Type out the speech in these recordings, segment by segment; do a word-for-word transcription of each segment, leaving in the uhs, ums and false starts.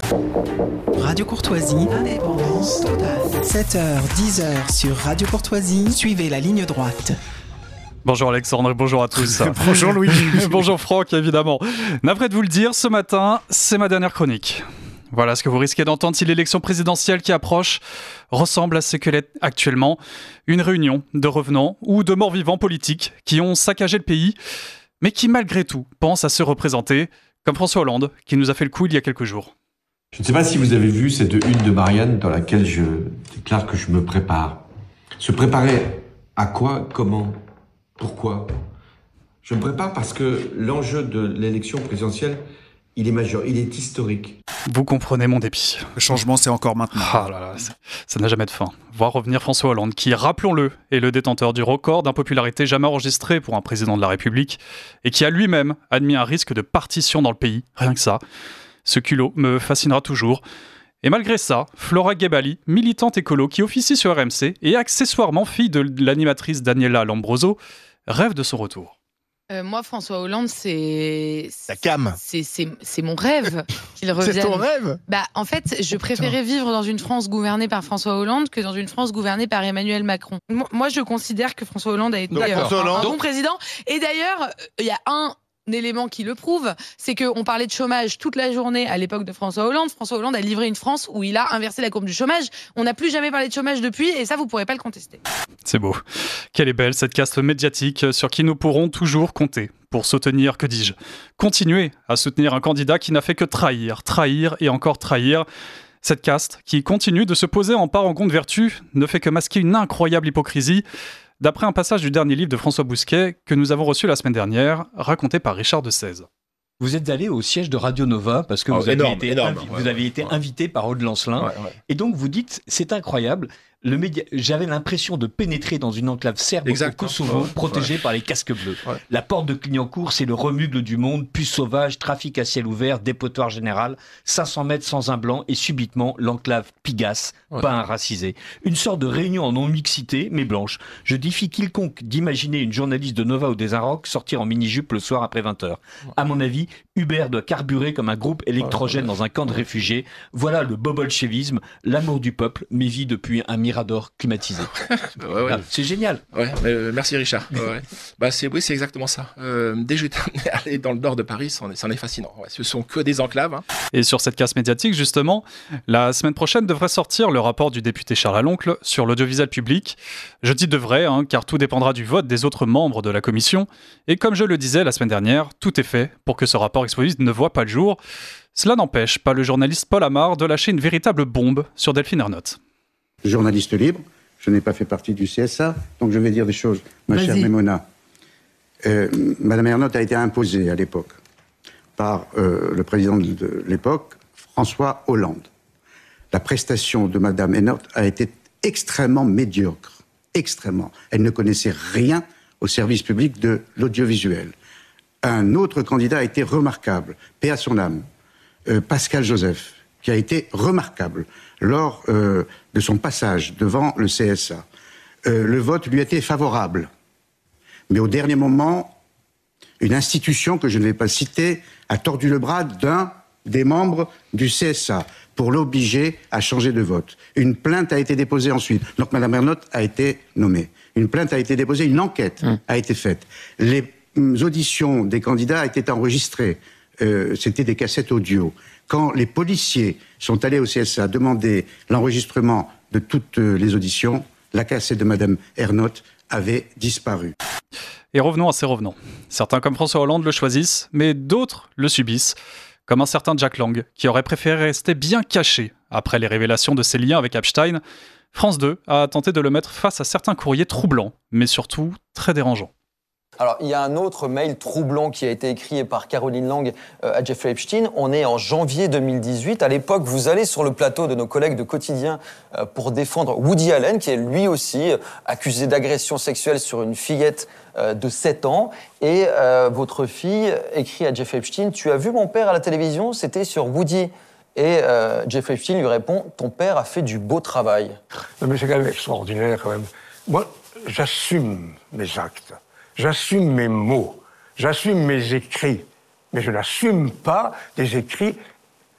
Radio Courtoisie, indépendance totale. sept heures, dix heures sur Radio Courtoisie, suivez la ligne droite. Bonjour Alexandre, bonjour à tous. Bonjour Louis. Bonjour Franck, évidemment. Navré de vous le dire, ce matin, c'est ma dernière chronique. Voilà ce que vous risquez d'entendre si l'élection présidentielle qui approche ressemble à ce qu'elle est actuellement. Une réunion de revenants ou de morts-vivants politiques qui ont saccagé le pays, mais qui malgré tout pensent à se représenter, comme François Hollande, qui nous a fait le coup il y a quelques jours. Je ne sais pas si vous avez vu cette une de Marianne dans laquelle je déclare que je me prépare. Se préparer à quoi, comment, pourquoi ? Je me prépare parce que l'enjeu de l'élection présidentielle, il est majeur, il est historique. Vous comprenez mon dépit. Le changement, c'est encore maintenant. Ah là là, ça, ça n'a jamais de fin. Voir revenir François Hollande, qui, rappelons-le, est le détenteur du record d'impopularité jamais enregistré pour un président de la République, et qui a lui-même admis un risque de partition dans le pays, rien que ça. Ce culot me fascinera toujours. Et malgré ça, Flora Gebali, militante écolo qui officie sur R M C et accessoirement fille de l'animatrice Daniela Lambroso, rêve de son retour. Euh, moi, François Hollande, c'est... La cam. C'est, c'est, c'est mon rêve qu'il revienne. C'est ton rêve ? Bah, en fait, je oh, préférais vivre dans une France gouvernée par François Hollande que dans une France gouvernée par Emmanuel Macron. Moi, je considère que François Hollande a été Donc, euh, François Hollande. un bon président. Et d'ailleurs, il y a un... élément qui le prouve, c'est qu'on parlait de chômage toute la journée à l'époque de François Hollande. François Hollande a livré une France où il a inversé la courbe du chômage. On n'a plus jamais parlé de chômage depuis, et ça, vous ne pourrez pas le contester. C'est beau. Quelle est belle cette caste médiatique sur qui nous pourrons toujours compter pour soutenir, que dis-je, continuer à soutenir un candidat qui n'a fait que trahir, trahir et encore trahir. Cette caste qui continue de se poser en parangon de vertu ne fait que masquer une incroyable hypocrisie. D'après un passage du dernier livre de François Bousquet que nous avons reçu la semaine dernière, raconté par Richard de Sèze. Vous êtes allé au siège de Radio Nova parce que oh, vous, énorme, aviez été, énorme, invi- ouais, vous aviez été ouais. invité par Aude Lancelin. Ouais, ouais. Et donc vous dites, c'est incroyable, le média... j'avais l'impression de pénétrer dans une enclave serbe Exact, au Kosovo, ouais, protégée ouais. par les casques bleus. Ouais. La porte de Clignancourt, c'est le remugle du monde, puce sauvage, trafic à ciel ouvert, dépotoir général, cinq cents mètres sans un blanc, et subitement l'enclave Pigasse, Ouais. pas un racisé. Une sorte de réunion en non-mixité, mais blanche. Je défie quiconque d'imaginer une journaliste de Nova ou des Arocs sortir en mini-jupe le soir après vingt heures. Ouais. À mon avis, Hubert doit carburer comme un groupe électrogène Ouais, ouais. dans un camp de réfugiés. Voilà le bobolchevisme, l'amour du peuple, mais vit depuis un mirador climatisé. Ouais, ouais. Ah, c'est génial. Ouais, mais, euh, merci Richard. Ouais, ouais. Bah c'est oui, c'est exactement ça. Euh, dès que j'étais amené à aller dans le nord de Paris, c'en est, c'en est fascinant. Ouais, ce sont que des enclaves. Hein. Et sur cette casse médiatique, justement, la semaine prochaine devrait sortir le rapport du député Charles Aloncle sur l'audiovisuel public. Je dis devrait, hein, car tout dépendra du vote des autres membres de la commission. Et comme je le disais la semaine dernière, tout est fait pour que ce rapport explosif ne voit pas le jour. Cela n'empêche pas le journaliste Paul Amar de lâcher une véritable bombe sur Delphine Ernotte. Journaliste libre, je n'ai pas fait partie du C S A, donc je vais dire des choses, ma Vas-y. chère Mémona. Euh, Madame Ernotte a été imposée à l'époque par euh, le président de, de l'époque, François Hollande. La prestation de Madame Ernotte a été extrêmement médiocre, extrêmement. Elle ne connaissait rien au service public de l'audiovisuel. Un autre candidat a été remarquable, paix à son âme, euh, Pascal Joseph, qui a été remarquable lors euh, de son passage devant le C S A. Euh, le vote lui était favorable. Mais au dernier moment, une institution que je ne vais pas citer a tordu le bras d'un des membres du C S A pour l'obliger à changer de vote. Une plainte a été déposée ensuite. Donc Mme Ernotte a été nommée. Une plainte a été déposée, une enquête mmh. a été faite. Les auditions des candidats étaient enregistrées. Euh, c'était des cassettes audio. Quand les policiers sont allés au C S A demander l'enregistrement de toutes les auditions, la cassette de Mme Ernotte avait disparu. Et revenons à ces revenants. Certains comme François Hollande le choisissent, mais d'autres le subissent, comme un certain Jack Lang, qui aurait préféré rester bien caché après les révélations de ses liens avec Epstein. France deux a tenté de le mettre face à certains courriers troublants, mais surtout très dérangeants. Alors, il y a un autre mail troublant qui a été écrit par Caroline Lang euh, à Jeffrey Epstein. On est en janvier deux mille dix-huit. À l'époque, vous allez sur le plateau de nos collègues de Quotidien euh, pour défendre Woody Allen, qui est lui aussi euh, accusé d'agression sexuelle sur une fillette euh, de sept ans. Et euh, votre fille écrit à Jeffrey Epstein, « Tu as vu mon père à la télévision ? C'était sur Woody. » Et euh, Jeffrey Epstein lui répond, « Ton père a fait du beau travail. » Non, mais c'est quand même extraordinaire, quand même. Moi, j'assume mes actes. J'assume mes mots, j'assume mes écrits, mais je n'assume pas des écrits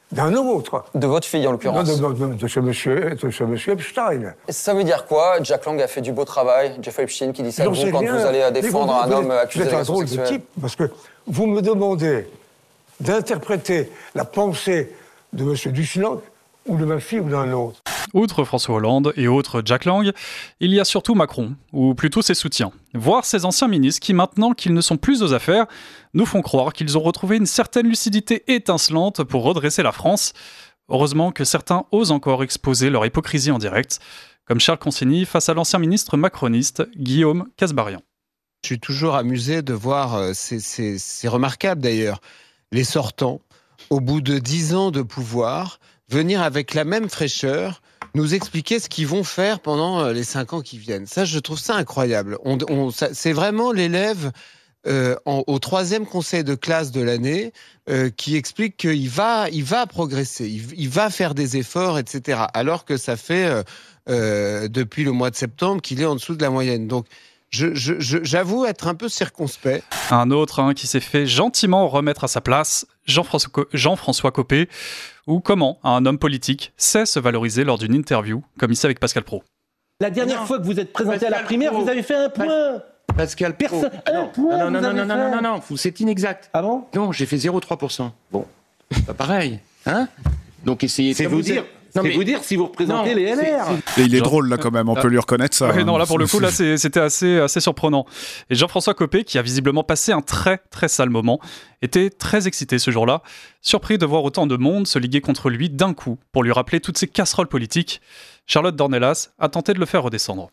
d'un autre. De votre fille, en l'occurrence. De, de, de, de ce monsieur, de ce monsieur Epstein. Ça veut dire quoi? Jack Lang a fait du beau travail. Jeffrey Epstein qui dit ça de vous quand rien. vous allez défendre vous, un vous homme êtes, accusé vous êtes un d'agression drôle de sexuelle. type, parce que vous me demandez d'interpréter la pensée de monsieur Dusselot ou de ma fille ou d'un autre. Outre François Hollande et autres Jack Lang, il y a surtout Macron, ou plutôt ses soutiens, voire ses anciens ministres qui, maintenant qu'ils ne sont plus aux affaires, nous font croire qu'ils ont retrouvé une certaine lucidité étincelante pour redresser la France. Heureusement que certains osent encore exposer leur hypocrisie en direct, comme Charles Consigny face à l'ancien ministre macroniste Guillaume Kasbarian. Je suis toujours amusé de voir, euh, c'est, c'est, c'est remarquable d'ailleurs, les sortants, au bout de dix ans de pouvoir, venir avec la même fraîcheur nous expliquer ce qu'ils vont faire pendant les cinq ans qui viennent. Ça, je trouve ça incroyable. On, on, ça, c'est vraiment l'élève euh, en, au troisième conseil de classe de l'année euh, qui explique qu'il va, il va progresser, il, il va faire des efforts, et cetera. Alors que ça fait euh, euh, depuis le mois de septembre qu'il est en dessous de la moyenne. Donc, Je, je, je, j'avoue être un peu circonspect. Un autre hein, qui s'est fait gentiment remettre à sa place, Jean-François, Co- Jean-François Copé, ou comment un homme politique sait se valoriser lors d'une interview, comme ici avec Pascal Praud. La dernière non. fois que vous êtes présenté Pascal à la primaire, Pro. Vous avez fait un point. Pascal Personne. Ah non, un non, non, non, non, non, non, non, non, c'est inexact. Ah bon? Non, j'ai fait zéro virgule trois pour cent. Bon, pas pareil, hein? Donc essayez de vous dire. Non, c'est mais... vous dire si vous représentez non, les L R. Et il est drôle là quand même, on peut lui reconnaître ça. Ouais, hein. Non, là pour le coup, là c'est, c'était assez, assez surprenant. Et Jean-François Copé, qui a visiblement passé un très très sale moment, était très excité ce jour-là, surpris de voir autant de monde se liguer contre lui d'un coup pour lui rappeler toutes ses casseroles politiques. Charlotte Dornelas a tenté de le faire redescendre.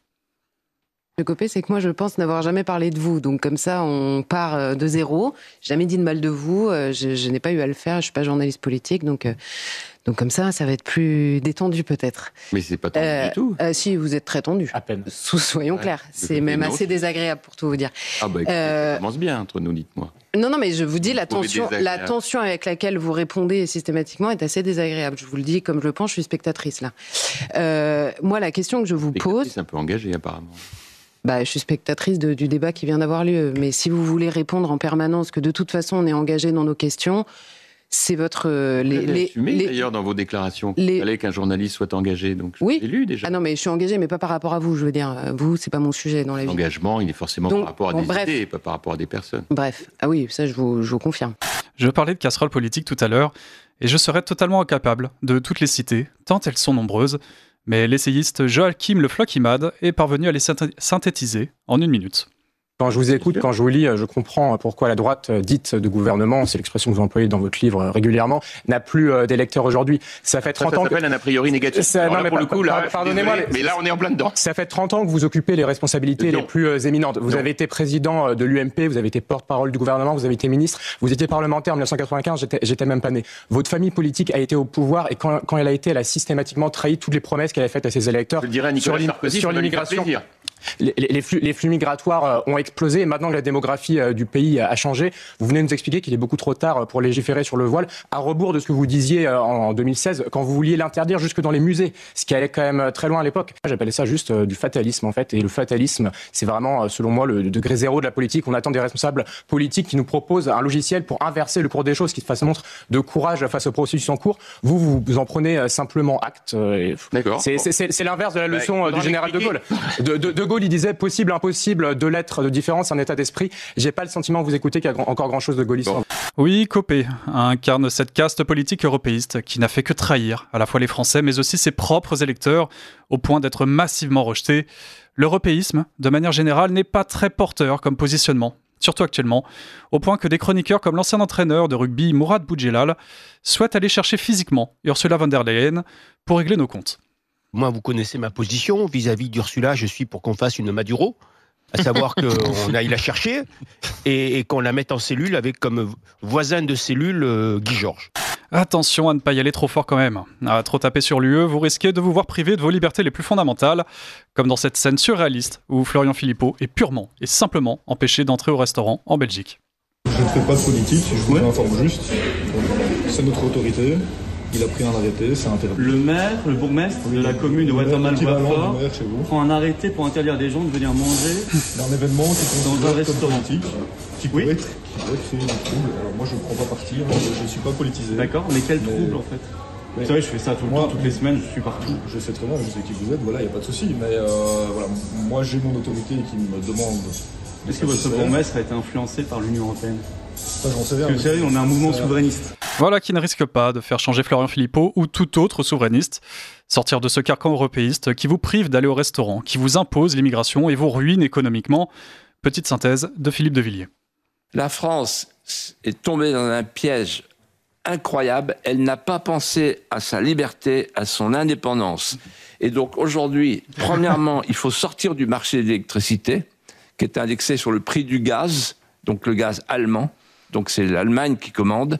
Le Copé, c'est que moi je pense n'avoir jamais parlé de vous, donc comme ça on part de zéro. Jamais dit de mal de vous, je, je n'ai pas eu à le faire, je suis pas journaliste politique, donc. Donc comme ça, ça va être plus détendu peut-être. Mais c'est pas tendu euh, du tout. Euh, si, vous êtes très tendu. À peine. So- soyons ouais. clairs. C'est même assez aussi. désagréable pour tout vous dire. Ah bah écoutez, euh... ça commence bien entre nous, dites-moi. Non, non, mais je vous dis, la tension, la tension avec laquelle vous répondez systématiquement est assez désagréable. Je vous le dis comme je le pense, je suis spectatrice là. Euh, moi, la question que je vous pose... C'est un peu engagé apparemment. Bah, je suis spectatrice de, du débat qui vient d'avoir lieu. Mais si vous voulez répondre en permanence que de toute façon on est engagé dans nos questions... C'est votre... Euh, les, vous les, assumez les, d'ailleurs dans vos déclarations qu'il les... fallait qu'un journaliste soit engagé. Donc je oui. l'ai lu déjà. Ah non, mais je suis engagée, mais pas par rapport à vous, je veux dire. Vous, c'est pas mon sujet dans la vie. L'engagement, il est forcément donc, par rapport à bon, des bref. idées et pas par rapport à des personnes. Bref. Ah oui, ça, je vous, je vous confirme. Je parlais de casseroles politiques tout à l'heure, et je serais totalement incapable de toutes les citer, tant elles sont nombreuses, mais l'essayiste Joachim Le Floquimade est parvenu à les synthétiser en une minute. Quand je vous écoute, quand je vous lis, je comprends pourquoi la droite dite de gouvernement, c'est l'expression que vous employez dans votre livre régulièrement, n'a plus d'électeurs aujourd'hui. Ça fait trente ça, ça ans s'appelle que... un a priori négatif. Ça, Alors non, là, pour le coup, là, pardonnez-moi, désolé, mais, mais là, on est en plein dedans. Ça fait trente ans que vous occupez les responsabilités les plus éminentes. Vous non. avez été président de l'U M P, vous avez été porte-parole du gouvernement, vous avez été ministre, vous étiez parlementaire en dix-neuf cent quatre-vingt-quinze, j'étais, j'étais même pas né. Votre famille politique a été au pouvoir et quand, quand elle a été, elle a systématiquement trahi toutes les promesses qu'elle a faites à ses électeurs. Je dirais à Nicolas sur, Sarkozy, sur l'immigration. Les, les, les, flux, les flux migratoires ont explosé et maintenant que la démographie du pays a changé, vous venez nous expliquer qu'il est beaucoup trop tard pour légiférer sur le voile, à rebours de ce que vous disiez en deux mille seize quand vous vouliez l'interdire jusque dans les musées, ce qui allait quand même très loin à l'époque. J'appelais ça juste du fatalisme en fait, et le fatalisme c'est vraiment selon moi le degré zéro de la politique. On attend des responsables politiques qui nous proposent un logiciel pour inverser le cours des choses, qui fasse montre de courage face au processus en cours. Vous, vous, vous en prenez simplement acte. Et D'accord. C'est, c'est, c'est, c'est l'inverse de la leçon bah, du général de Gaulle. De, de, de Gaulle, il disait possible, impossible, deux lettres de différence, un état d'esprit. J'ai pas le sentiment que vous écoutez qu'il y a encore grand chose de gaulliste. Bon. Oui, Copé incarne cette caste politique européiste qui n'a fait que trahir à la fois les Français mais aussi ses propres électeurs au point d'être massivement rejeté. L'européisme, de manière générale, n'est pas très porteur comme positionnement, surtout actuellement, au point que des chroniqueurs comme l'ancien entraîneur de rugby Mourad Boudjelal souhaitent aller chercher physiquement Ursula von der Leyen pour régler nos comptes. Moi, vous connaissez ma position. Vis-à-vis d'Ursula, je suis pour qu'on fasse une Maduro, à savoir qu'on aille la chercher et, et qu'on la mette en cellule avec comme voisin de cellule euh, Guy Georges. Attention à ne pas y aller trop fort quand même. À trop taper sur l'U E, vous risquez de vous voir privé de vos libertés les plus fondamentales, comme dans cette scène surréaliste où Florian Philippot est purement et simplement empêché d'entrer au restaurant en Belgique. Je ne fais pas de politique, je vous informe juste. C'est notre autorité. Il a pris un arrêté, c'est interdit. Le maire, le bourgmestre oui, de la commune de Watermal-Boisfort prend un arrêté pour interdire à des gens de venir manger un événement qui dans un restaurant. Politique, qui pourrait, oui. être, qui pourrait créer du trouble. Alors moi je ne prends pas partir, je ne suis pas politisé. D'accord, mais quel mais... trouble en fait? Mais vous savez, je fais ça tout le moi, temps, toutes les semaines, je suis partout. Je sais très bien, je sais qui vous êtes, voilà, il n'y a pas de souci. Mais euh, voilà, moi j'ai mon autorité qui me demande. Est-ce que votre bourgmestre a été influencé par l'Union européenne? Ça, j'en sais rien. Parce que vous savez, on a un mouvement souverainiste. Voilà qui ne risque pas de faire changer Florian Philippot ou tout autre souverainiste. Sortir de ce carcan européiste qui vous prive d'aller au restaurant, qui vous impose l'immigration et vous ruine économiquement. Petite synthèse de Philippe de Villiers. La France est tombée dans un piège incroyable. Elle n'a pas pensé à sa liberté, à son indépendance. Et donc aujourd'hui, premièrement, il faut sortir du marché de l'électricité, qui est indexé sur le prix du gaz, donc le gaz allemand. Donc c'est l'Allemagne qui commande.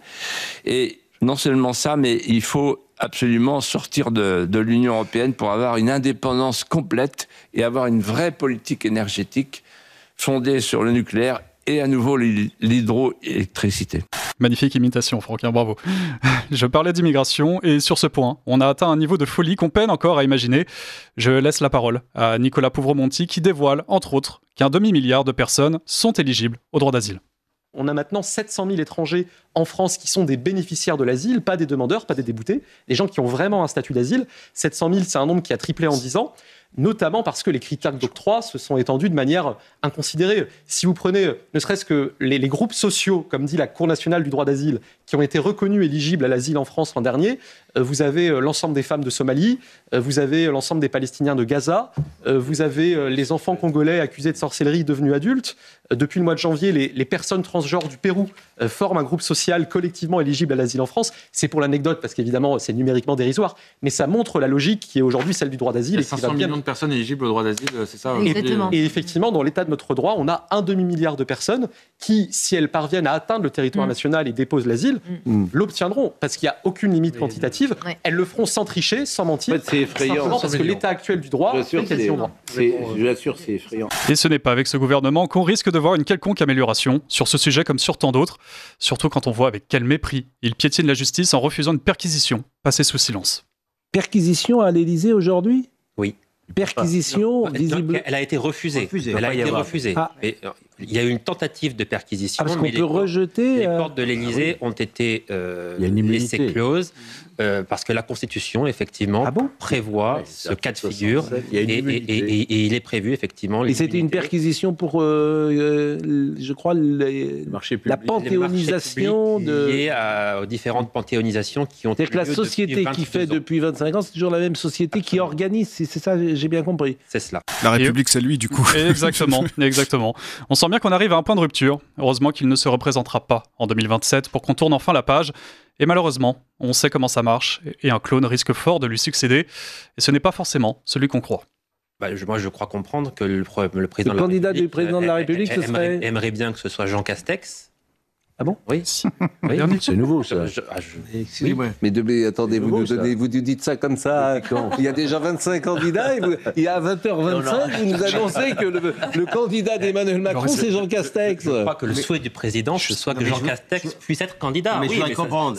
Et non seulement ça, mais il faut absolument sortir de, de l'Union européenne pour avoir une indépendance complète et avoir une vraie politique énergétique fondée sur le nucléaire et à nouveau l'hydroélectricité. Magnifique imitation, Franquin, bravo. Je parlais d'immigration et sur ce point, on a atteint un niveau de folie qu'on peine encore à imaginer. Je laisse la parole à Nicolas Pouvremonti qui dévoile, entre autres, qu'un demi-milliard de personnes sont éligibles au droit d'asile. On a maintenant sept cent mille étrangers en France qui sont des bénéficiaires de l'asile, pas des demandeurs, pas des déboutés, des gens qui ont vraiment un statut d'asile. sept cent mille, c'est un nombre qui a triplé en dix ans, notamment parce que les critères d'octroi se sont étendus de manière inconsidérée. Si vous prenez ne serait-ce que les, les groupes sociaux, comme dit la Cour nationale du droit d'asile, qui ont été reconnus éligibles à l'asile en France l'an dernier, euh, vous avez euh, l'ensemble des femmes de Somalie, euh, vous avez euh, l'ensemble des Palestiniens de Gaza, euh, vous avez euh, les enfants congolais accusés de sorcellerie devenus adultes. Euh, depuis le mois de janvier, les, les personnes transgenres du Pérou euh, forment un groupe social collectivement éligible à l'asile en France. C'est pour l'anecdote, parce qu'évidemment, c'est numériquement dérisoire, mais ça montre la logique qui est aujourd'hui celle du droit d'asile. Il y a cinq cents millions de personnes éligibles au droit d'asile, c'est ça? Exactement. Et effectivement, dans l'état de notre droit, on a un demi-milliard de personnes qui, si elles parviennent à atteindre le territoire mmh. national et déposent l'asile, mmh. l'obtiendront, parce qu'il n'y a aucune limite quantitative. Ouais. Elles le feront sans tricher, sans mentir. En fait, c'est effrayant. Simplement parce que l'état actuel du droit est quasiment droit. Je l'assure, c'est effrayant. Et ce n'est pas avec ce gouvernement qu'on risque de voir une quelconque amélioration sur ce sujet comme sur tant d'autres, surtout quand on voit avec quel mépris il piétine la justice en refusant une perquisition passée sous silence. Perquisition à l'Élysée aujourd'hui ? Oui. Perquisition, visible... Elle a été refusée. refusée. Elle a été refusée. Ah. Mais, il y a eu une tentative de perquisition. Ah, parce qu'on mais peut les rejeter. Les euh... portes de l'Élysée ont été euh, laissées closes euh, parce que la Constitution, effectivement, ah bon prévoit ouais, ce cas de figure et, et, et, et, et il est prévu, effectivement. Et c'était une perquisition pour, euh, euh, je crois, les, la panthéonisation de. Liée à, aux différentes panthéonisations qui ont été. C'est-à-dire que la société qui fait ans. depuis vingt-cinq ans, c'est toujours la même société qui organise. C'est, c'est ça, j'ai bien compris. C'est cela. La République, c'est lui, du coup. Exactement, exactement. On sent bien qu'on arrive à un point de rupture. Heureusement qu'il ne se représentera pas en deux mille vingt-sept pour qu'on tourne enfin la page. Et malheureusement, on sait comment ça marche et un clone risque fort de lui succéder. Et ce n'est pas forcément celui qu'on croit. Bah, je, moi, je crois comprendre que le, le président le de la candidat République, du président de la République, ce aimerait, serait... aimerait bien que ce soit Jean Castex. Ah bon? Oui. oui. C'est nouveau, ça. Je, ah, je... oui, ouais. Mais, de, mais attendez, vous, nouveau, nous donnez, vous nous dites ça comme ça. Il y a déjà vingt-cinq candidats. Et vous, il y a vingt heures vingt-cinq, vous nous annoncez que le, le candidat d'Emmanuel Macron, c'est Jean Castex. Je crois que le souhait du président, ce soit que Jean Castex puisse être candidat. Mais oui, je dois comprendre.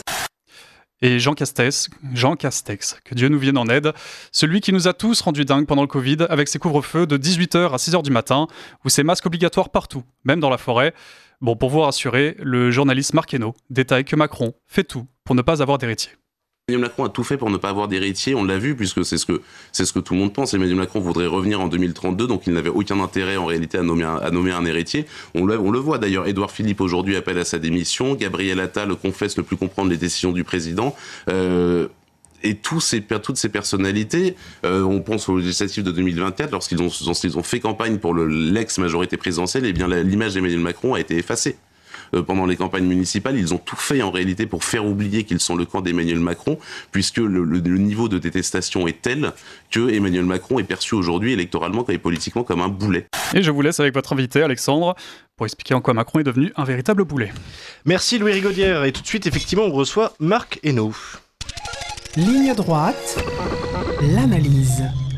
Et Jean Castex, Jean Castex, que Dieu nous vienne en aide, celui qui nous a tous rendus dingues pendant le Covid avec ses couvre-feux de dix-huit heures à six heures du matin, ou ses masques obligatoires partout, même dans la forêt. Bon, pour vous rassurer, le journaliste Marc Hainaut détaille que Macron fait tout pour ne pas avoir d'héritier. Emmanuel Macron a tout fait pour ne pas avoir d'héritier, on l'a vu, puisque c'est ce que, c'est ce que tout le monde pense. Emmanuel Macron voudrait revenir en deux mille trente-deux, donc il n'avait aucun intérêt en réalité à nommer un, à nommer un héritier. On le, on le voit d'ailleurs, Édouard Philippe aujourd'hui appelle à sa démission, Gabriel Attal confesse ne plus comprendre les décisions du président. Euh, Et tous ces, toutes ces personnalités, euh, on pense aux législatives de deux mille vingt-quatre, lorsqu'ils ont, lorsqu'ils ont fait campagne pour le, l'ex-majorité présidentielle, eh bien la, l'image d'Emmanuel Macron a été effacée. Euh, pendant les campagnes municipales, ils ont tout fait en réalité pour faire oublier qu'ils sont le camp d'Emmanuel Macron, puisque le, le, le niveau de détestation est tel que Emmanuel Macron est perçu aujourd'hui électoralement et politiquement comme un boulet. Et je vous laisse avec votre invité Alexandre pour expliquer en quoi Macron est devenu un véritable boulet. Merci Louis Rigaudière, et tout de suite effectivement on reçoit Marc Hainaut. Ligne droite, l'analyse.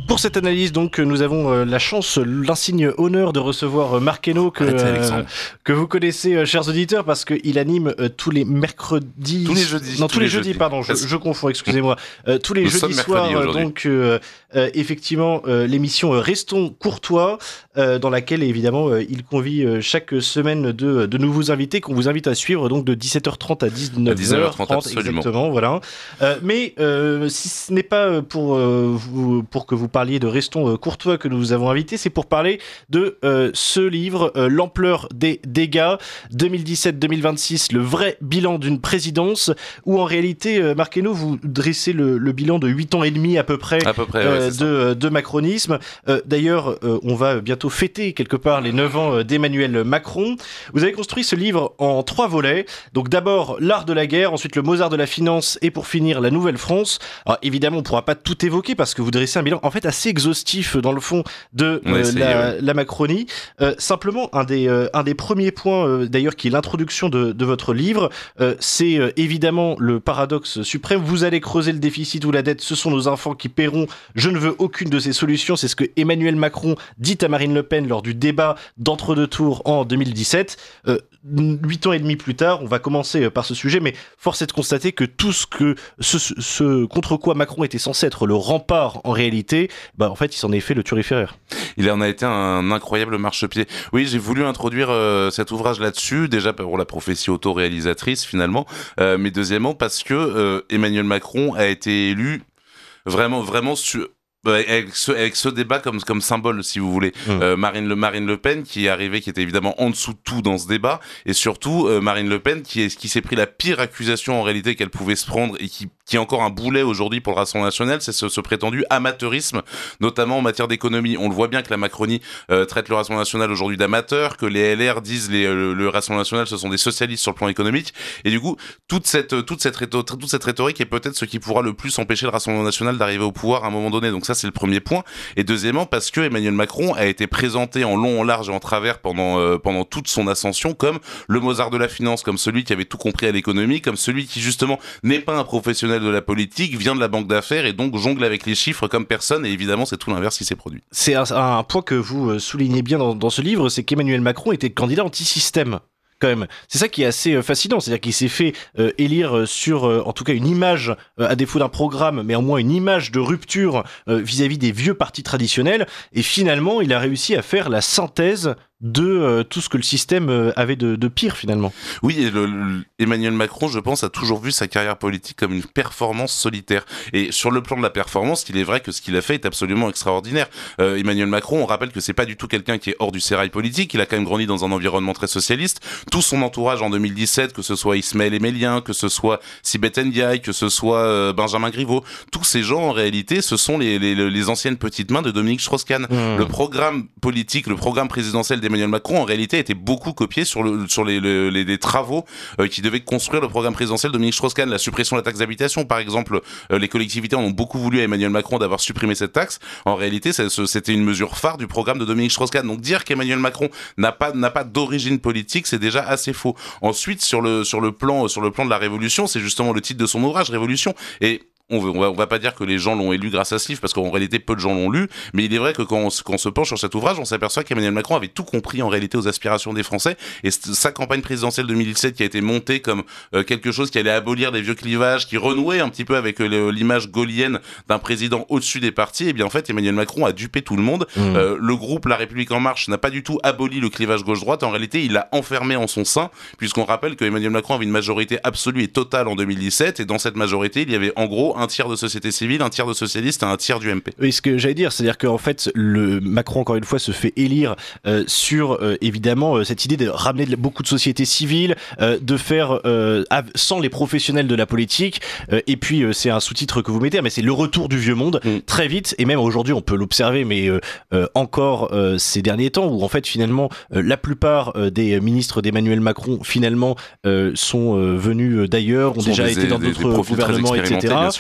Pour cette analyse, donc, nous avons euh, la chance, l'insigne honneur de recevoir euh, Marc Hainaut, que, euh, que vous connaissez, euh, chers auditeurs, parce qu'il anime euh, tous les mercredis... Tous les jeudis. Non, tous, tous les, les jeudis, jeudis, pardon, je, je confonds, excusez-moi. Euh, tous les Nous jeudis soirs, euh, donc, euh, euh, effectivement, euh, l'émission euh, Restons courtois, euh, dans laquelle, évidemment, euh, il convie euh, chaque semaine de, de nouveaux invités qu'on vous invite à suivre, donc de dix-sept heures trente à dix-neuf heures trente, exactement, voilà. Euh, mais euh, si ce n'est pas pour, euh, vous, pour que vous parliez de Restons euh, courtois que nous vous avons invité, c'est pour parler de euh, ce livre, euh, L'ampleur des dégâts, deux mille dix-sept deux mille vingt-six, le vrai bilan d'une présidence, où en réalité, euh, Marc Hainaut, vous dressez le, le bilan de huit ans et demi à peu près, à peu près euh, ouais, de, de macronisme. Euh, d'ailleurs, euh, on va bientôt fêter quelque part les neuf ans d'Emmanuel Macron. Vous avez construit ce livre en trois volets. Donc d'abord, l'art de la guerre, ensuite le Mozart de la finance et pour finir, la Nouvelle France. Alors évidemment, on ne pourra pas tout évoquer parce que vous dressez un bilan en fait assez exhaustif dans le fond de euh, essayer, la, ouais. la Macronie. Euh, simplement, un des, euh, un des premiers points euh, d'ailleurs qui est l'introduction de, de votre livre, euh, c'est euh, évidemment le paradoxe suprême. Vous allez creuser le déficit ou la dette, ce sont nos enfants qui paieront. Je ne veux aucune de ces solutions. C'est ce que Emmanuel Macron dit à Marine Le Pen lors du débat d'entre-deux tours en deux mille dix-sept. Euh, Huit ans et demi plus tard, on va commencer par ce sujet, mais force est de constater que tout ce que ce, ce contre quoi Macron était censé être le rempart en réalité, bah en fait, il s'en est fait le turiféraire. Il en a été un incroyable marchepied. Oui, j'ai voulu introduire euh, cet ouvrage là-dessus, déjà pour la prophétie auto-réalisatrice finalement, euh, mais deuxièmement parce que euh, Emmanuel Macron a été élu vraiment, vraiment sur Avec ce, avec ce débat comme, comme symbole, si vous voulez. Mmh. Euh, Marine, le, Marine Le Pen, qui est arrivée, qui était évidemment en dessous de tout dans ce débat, et surtout euh, Marine Le Pen, qui, est, qui s'est pris la pire accusation en réalité qu'elle pouvait se prendre, et qui, qui est encore un boulet aujourd'hui pour le Rassemblement national, c'est ce, ce prétendu amateurisme, notamment en matière d'économie. On le voit bien que la Macronie euh, traite le Rassemblement national aujourd'hui d'amateur, que les L R disent les, le, le Rassemblement national, ce sont des socialistes sur le plan économique, et du coup, toute cette, toute cette, rhéto- toute cette rhétorique est peut-être ce qui pourra le plus empêcher le Rassemblement national d'arriver au pouvoir à un moment donné. Donc ça, c'est le premier point. Et deuxièmement, parce que Emmanuel Macron a été présenté en long, en large et en travers pendant, euh, pendant toute son ascension comme le Mozart de la finance, comme celui qui avait tout compris à l'économie, comme celui qui justement n'est pas un professionnel de la politique, vient de la banque d'affaires et donc jongle avec les chiffres comme personne. Et évidemment, c'est tout l'inverse qui s'est produit. C'est un, un point que vous soulignez bien dans, dans ce livre, c'est qu'Emmanuel Macron était candidat anti-système. Quand même, c'est ça qui est assez fascinant, c'est-à-dire qu'il s'est fait euh, élire sur, euh, en tout cas, une image, euh, à défaut d'un programme, mais au moins une image de rupture euh, vis-à-vis des vieux partis traditionnels, et finalement, il a réussi à faire la synthèse de euh, tout ce que le système euh, avait de, de pire finalement. Oui, et le, le, Emmanuel Macron, je pense, a toujours vu sa carrière politique comme une performance solitaire. Et sur le plan de la performance, il est vrai que ce qu'il a fait est absolument extraordinaire. Euh, Emmanuel Macron, on rappelle que c'est pas du tout quelqu'un qui est hors du sérail politique, il a quand même grandi dans un environnement très socialiste. Tout son entourage en deux mille dix-sept, que ce soit Ismaël Emelien, que ce soit Sibeth Ndiaye, que ce soit euh, Benjamin Griveaux, tous ces gens en réalité, ce sont les, les, les anciennes petites mains de Dominique Strauss-Kahn. Mmh. Le programme politique, le programme présidentiel Emmanuel Macron en réalité était beaucoup copié sur, le, sur les, les, les, les travaux euh, qui devaient construire le programme présidentiel de Dominique Strauss-Kahn. La suppression de la taxe d'habitation, par exemple, euh, les collectivités en ont beaucoup voulu à Emmanuel Macron d'avoir supprimé cette taxe. En réalité, ça, c'était une mesure phare du programme de Dominique Strauss-Kahn. Donc dire qu'Emmanuel Macron n'a pas, n'a pas d'origine politique, c'est déjà assez faux. Ensuite, sur le, sur le plan, sur le plan de la Révolution, c'est justement le titre de son ouvrage, Révolution. Et On, veut, on, va, on va pas dire que les gens l'ont élu grâce à ce livre, parce qu'en réalité, peu de gens l'ont lu, mais il est vrai que quand on, quand on se penche sur cet ouvrage, on s'aperçoit qu'Emmanuel Macron avait tout compris en réalité aux aspirations des Français, et sa campagne présidentielle deux mille dix-sept qui a été montée comme euh, quelque chose qui allait abolir les vieux clivages, qui renouait un petit peu avec euh, l'image gaullienne d'un président au-dessus des partis, et bien en fait, Emmanuel Macron a dupé tout le monde. Mmh. Euh, le groupe La République En Marche n'a pas du tout aboli le clivage gauche-droite, en réalité, il l'a enfermé en son sein, puisqu'on rappelle que Emmanuel Macron avait une majorité absolue et totale en deux mille dix-sept, et dans cette majorité, il y avait en gros un tiers de société civile, un tiers de socialistes et un tiers du M P. Oui, ce que j'allais dire, c'est-à-dire qu'en fait, le Macron, encore une fois, se fait élire euh, sur, euh, évidemment, euh, cette idée de ramener de, beaucoup de sociétés civiles, euh, de faire euh, sans les professionnels de la politique, euh, et puis euh, c'est un sous-titre que vous mettez, mais c'est le retour du vieux monde, mmh. très vite, et même aujourd'hui, on peut l'observer, mais euh, euh, encore euh, ces derniers temps, où en fait, finalement, euh, la plupart euh, des ministres d'Emmanuel Macron, finalement, euh, sont euh, venus d'ailleurs, ont sont déjà des, été dans d'autres gouvernements, et cetera.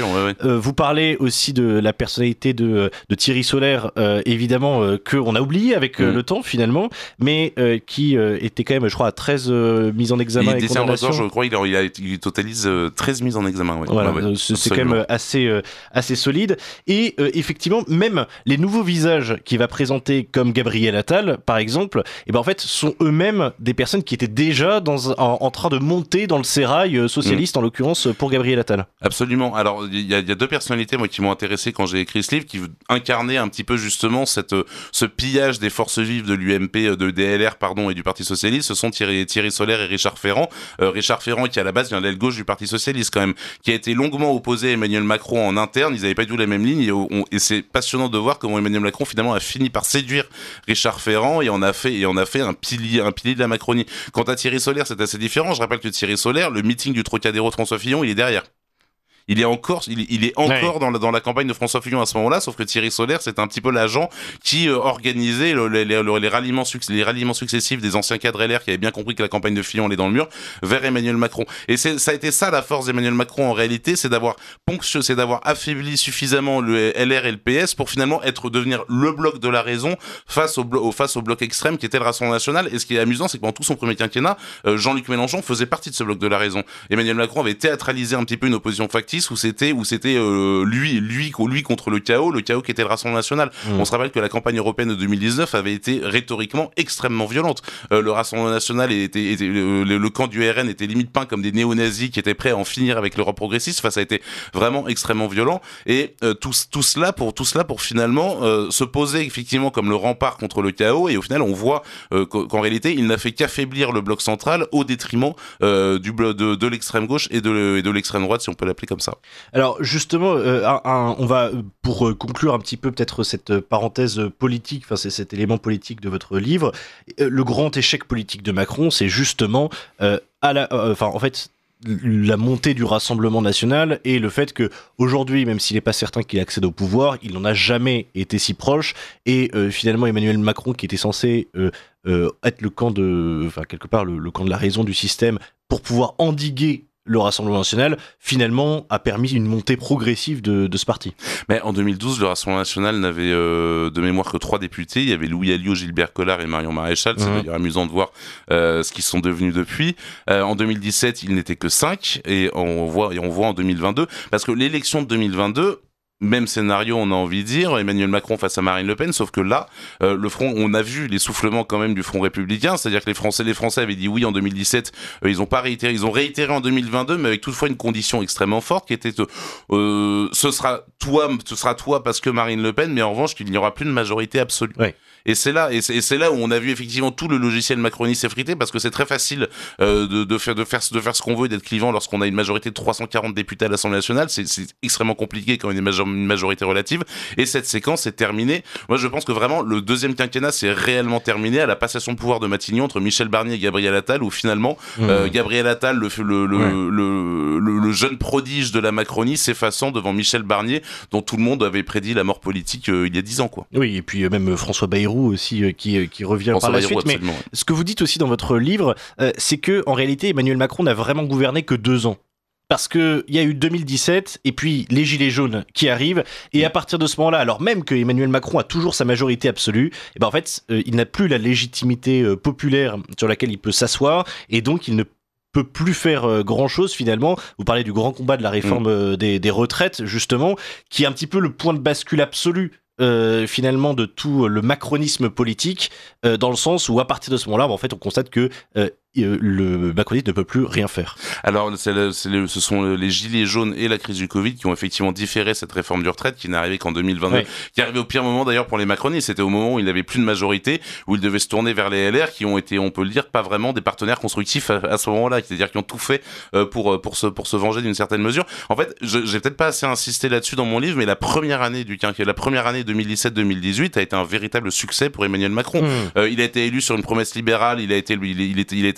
ouais, ouais. Euh, vous parlez aussi de la personnalité de, de Thierry Solaire, euh, évidemment, euh, qu'on a oublié avec euh, mmh. le temps finalement, mais euh, qui euh, était quand même, je crois, à treize euh, mises en examen il et condamnations. Je crois qu'il il, a, il totalise euh, treize mises en examen. Ouais. Voilà, ouais, ouais, c'est absolument. Quand même assez, euh, assez solide. Et euh, effectivement, même les nouveaux visages qu'il va présenter, comme Gabriel Attal, par exemple, eh ben, en fait, sont eux-mêmes des personnes qui étaient déjà dans, en, en train de monter dans le sérail socialiste, mmh. en l'occurrence pour Gabriel Attal. Absolument. Alors, il y, y a deux personnalités moi, qui m'ont intéressé quand j'ai écrit ce livre, qui incarnaient un petit peu justement cette, ce pillage des forces vives de l'U M P, de D L R pardon, et du Parti Socialiste. Ce sont Thierry, Thierry Solaire et Richard Ferrand. Euh, Richard Ferrand qui à la base vient de l'aile gauche du Parti Socialiste quand même, qui a été longuement opposé à Emmanuel Macron en interne. Ils n'avaient pas du tout la même ligne et, on, et c'est passionnant de voir comment Emmanuel Macron finalement a fini par séduire Richard Ferrand et on a fait, et on a fait un pilier, un pilier de la Macronie. Quant à Thierry Solaire, c'est assez différent. Je rappelle que Thierry Solaire, le meeting du Trocadéro de François Fillon, il est derrière. Il est encore, il, il est encore ouais. dans, la, dans la campagne de François Fillon à ce moment-là, sauf que Thierry Solaire, c'est un petit peu l'agent qui euh, organisait le, les, les, les, ralliements succ- les ralliements successifs des anciens cadres L R qui avaient bien compris que la campagne de Fillon allait dans le mur vers Emmanuel Macron. Et c'est, ça a été ça la force d'Emmanuel Macron en réalité, c'est d'avoir ponctué, c'est d'avoir affaibli suffisamment le L R et le P S pour finalement être devenir le bloc de la raison face au, blo- face au bloc extrême qui était le Rassemblement National. Et ce qui est amusant, c'est que pendant tout son premier quinquennat, euh, Jean-Luc Mélenchon faisait partie de ce bloc de la raison. Emmanuel Macron avait théâtralisé un petit peu une opposition factice où c'était où c'était C'était euh, lui, lui, lui contre le chaos, le chaos qui était le Rassemblement National. Mmh. On se rappelle que la campagne européenne de deux mille dix-neuf avait été rhétoriquement extrêmement violente. Euh, le Rassemblement National était, était le, le, le camp du R N était limite peint comme des néo-nazis qui étaient prêts à en finir avec l'Europe progressiste. Enfin, ça a été vraiment extrêmement violent. Et euh, tout, tout cela pour tout cela pour finalement euh, se poser effectivement comme le rempart contre le chaos. Et au final, on voit euh, qu'en réalité, il n'a fait qu'affaiblir le bloc central au détriment euh, du de, de l'extrême gauche et de, et de l'extrême droite, si on peut l'appeler comme ça. Alors justement, euh, un, un, on va, pour conclure un petit peu peut-être cette parenthèse politique, enfin c'est cet élément politique de votre livre, euh, le grand échec politique de Macron, c'est justement, euh, à la, euh, enfin en fait, la montée du Rassemblement National et le fait que aujourd'hui, même s'il n'est pas certain qu'il accède au pouvoir, il n'en a jamais été si proche. Et euh, finalement, Emmanuel Macron, qui était censé euh, euh, être le camp de, enfin quelque part le, le camp de la raison du système, pour pouvoir endiguer le Rassemblement National, finalement, a permis une montée progressive de, de ce parti. Mais en deux mille douze, le Rassemblement National n'avait euh, de mémoire que trois députés. Il y avait Louis Alliot, Gilbert Collard et Marion Maréchal. C'est mmh. d'ailleurs amusant de voir euh, ce qu'ils sont devenus depuis. Euh, en deux mille dix-sept, ils n'étaient que cinq. Et on voit, et on voit en deux mille vingt-deux, parce que l'élection de deux mille vingt-deux, même scénario, on a envie de dire, Emmanuel Macron face à Marine Le Pen, sauf que là, euh, le front, on a vu l'essoufflement quand même du Front républicain, c'est-à-dire que les Français, les Français avaient dit oui en deux mille dix-sept, euh, ils ont pas réitéré, ils ont réitéré en deux mille vingt-deux, mais avec toutefois une condition extrêmement forte qui était, euh, ce sera toi, ce sera toi parce que Marine Le Pen, mais en revanche qu'il n'y aura plus de majorité absolue. Ouais. Et c'est là, et c'est, et c'est là où on a vu effectivement tout le logiciel macroniste s'effriter, parce que c'est très facile euh, de, de faire, de faire, de faire ce qu'on veut et d'être clivant lorsqu'on a une majorité de trois cent quarante députés à l'Assemblée nationale. C'est, c'est extrêmement compliqué quand on a une, major, une majorité relative. Et cette séquence est terminée. Moi, je pense que vraiment le deuxième quinquennat c'est réellement terminé à la passation de pouvoir de Matignon entre Michel Barnier et Gabriel Attal, où finalement mmh. euh, Gabriel Attal, le, le, le, ouais. le, le, le, le jeune prodige de la Macronie, s'effaçant devant Michel Barnier, dont tout le monde avait prédit la mort politique euh, il y a dix ans, quoi. Oui, et puis euh, même François Bayrou aussi euh, qui, qui revient François par la Bayrou, suite. Mais ce que vous dites aussi dans votre livre, euh, c'est que en réalité Emmanuel Macron n'a vraiment gouverné que deux ans. Parce qu'il y a eu deux mille dix-sept et puis les Gilets jaunes qui arrivent, et à partir de ce moment-là, alors même que Emmanuel Macron a toujours sa majorité absolue, et ben en fait euh, il n'a plus la légitimité euh, populaire sur laquelle il peut s'asseoir, et donc il ne peut plus faire euh, grand chose finalement. Vous parlez du grand combat de la réforme mmh. euh, des, des retraites justement, qui est un petit peu le point de bascule absolu Euh, finalement de tout le macronisme politique, euh, dans le sens où à partir de ce moment-là, bah, en fait, on constate que euh, le macronisme ne peut plus rien faire. Alors, c'est le, c'est le, ce sont les gilets jaunes et la crise du Covid qui ont effectivement différé cette réforme du retraite, qui n'est arrivée qu'en deux mille vingt-deux, oui. qui est arrivée au pire moment d'ailleurs pour les macronistes. C'était au moment où il n'avait plus de majorité, où il devait se tourner vers les L R, qui ont été, on peut le dire, pas vraiment des partenaires constructifs à, à ce moment-là, c'est-à-dire qui ont tout fait euh, pour pour se pour se venger d'une certaine mesure. En fait, je, j'ai peut-être pas assez insisté là-dessus dans mon livre, mais la première année du quinquennat, la première année deux mille dix-sept deux mille dix-huit a été un véritable succès pour Emmanuel Macron. Mmh. Euh, il a été élu sur une promesse libérale, il a été il, il était il a été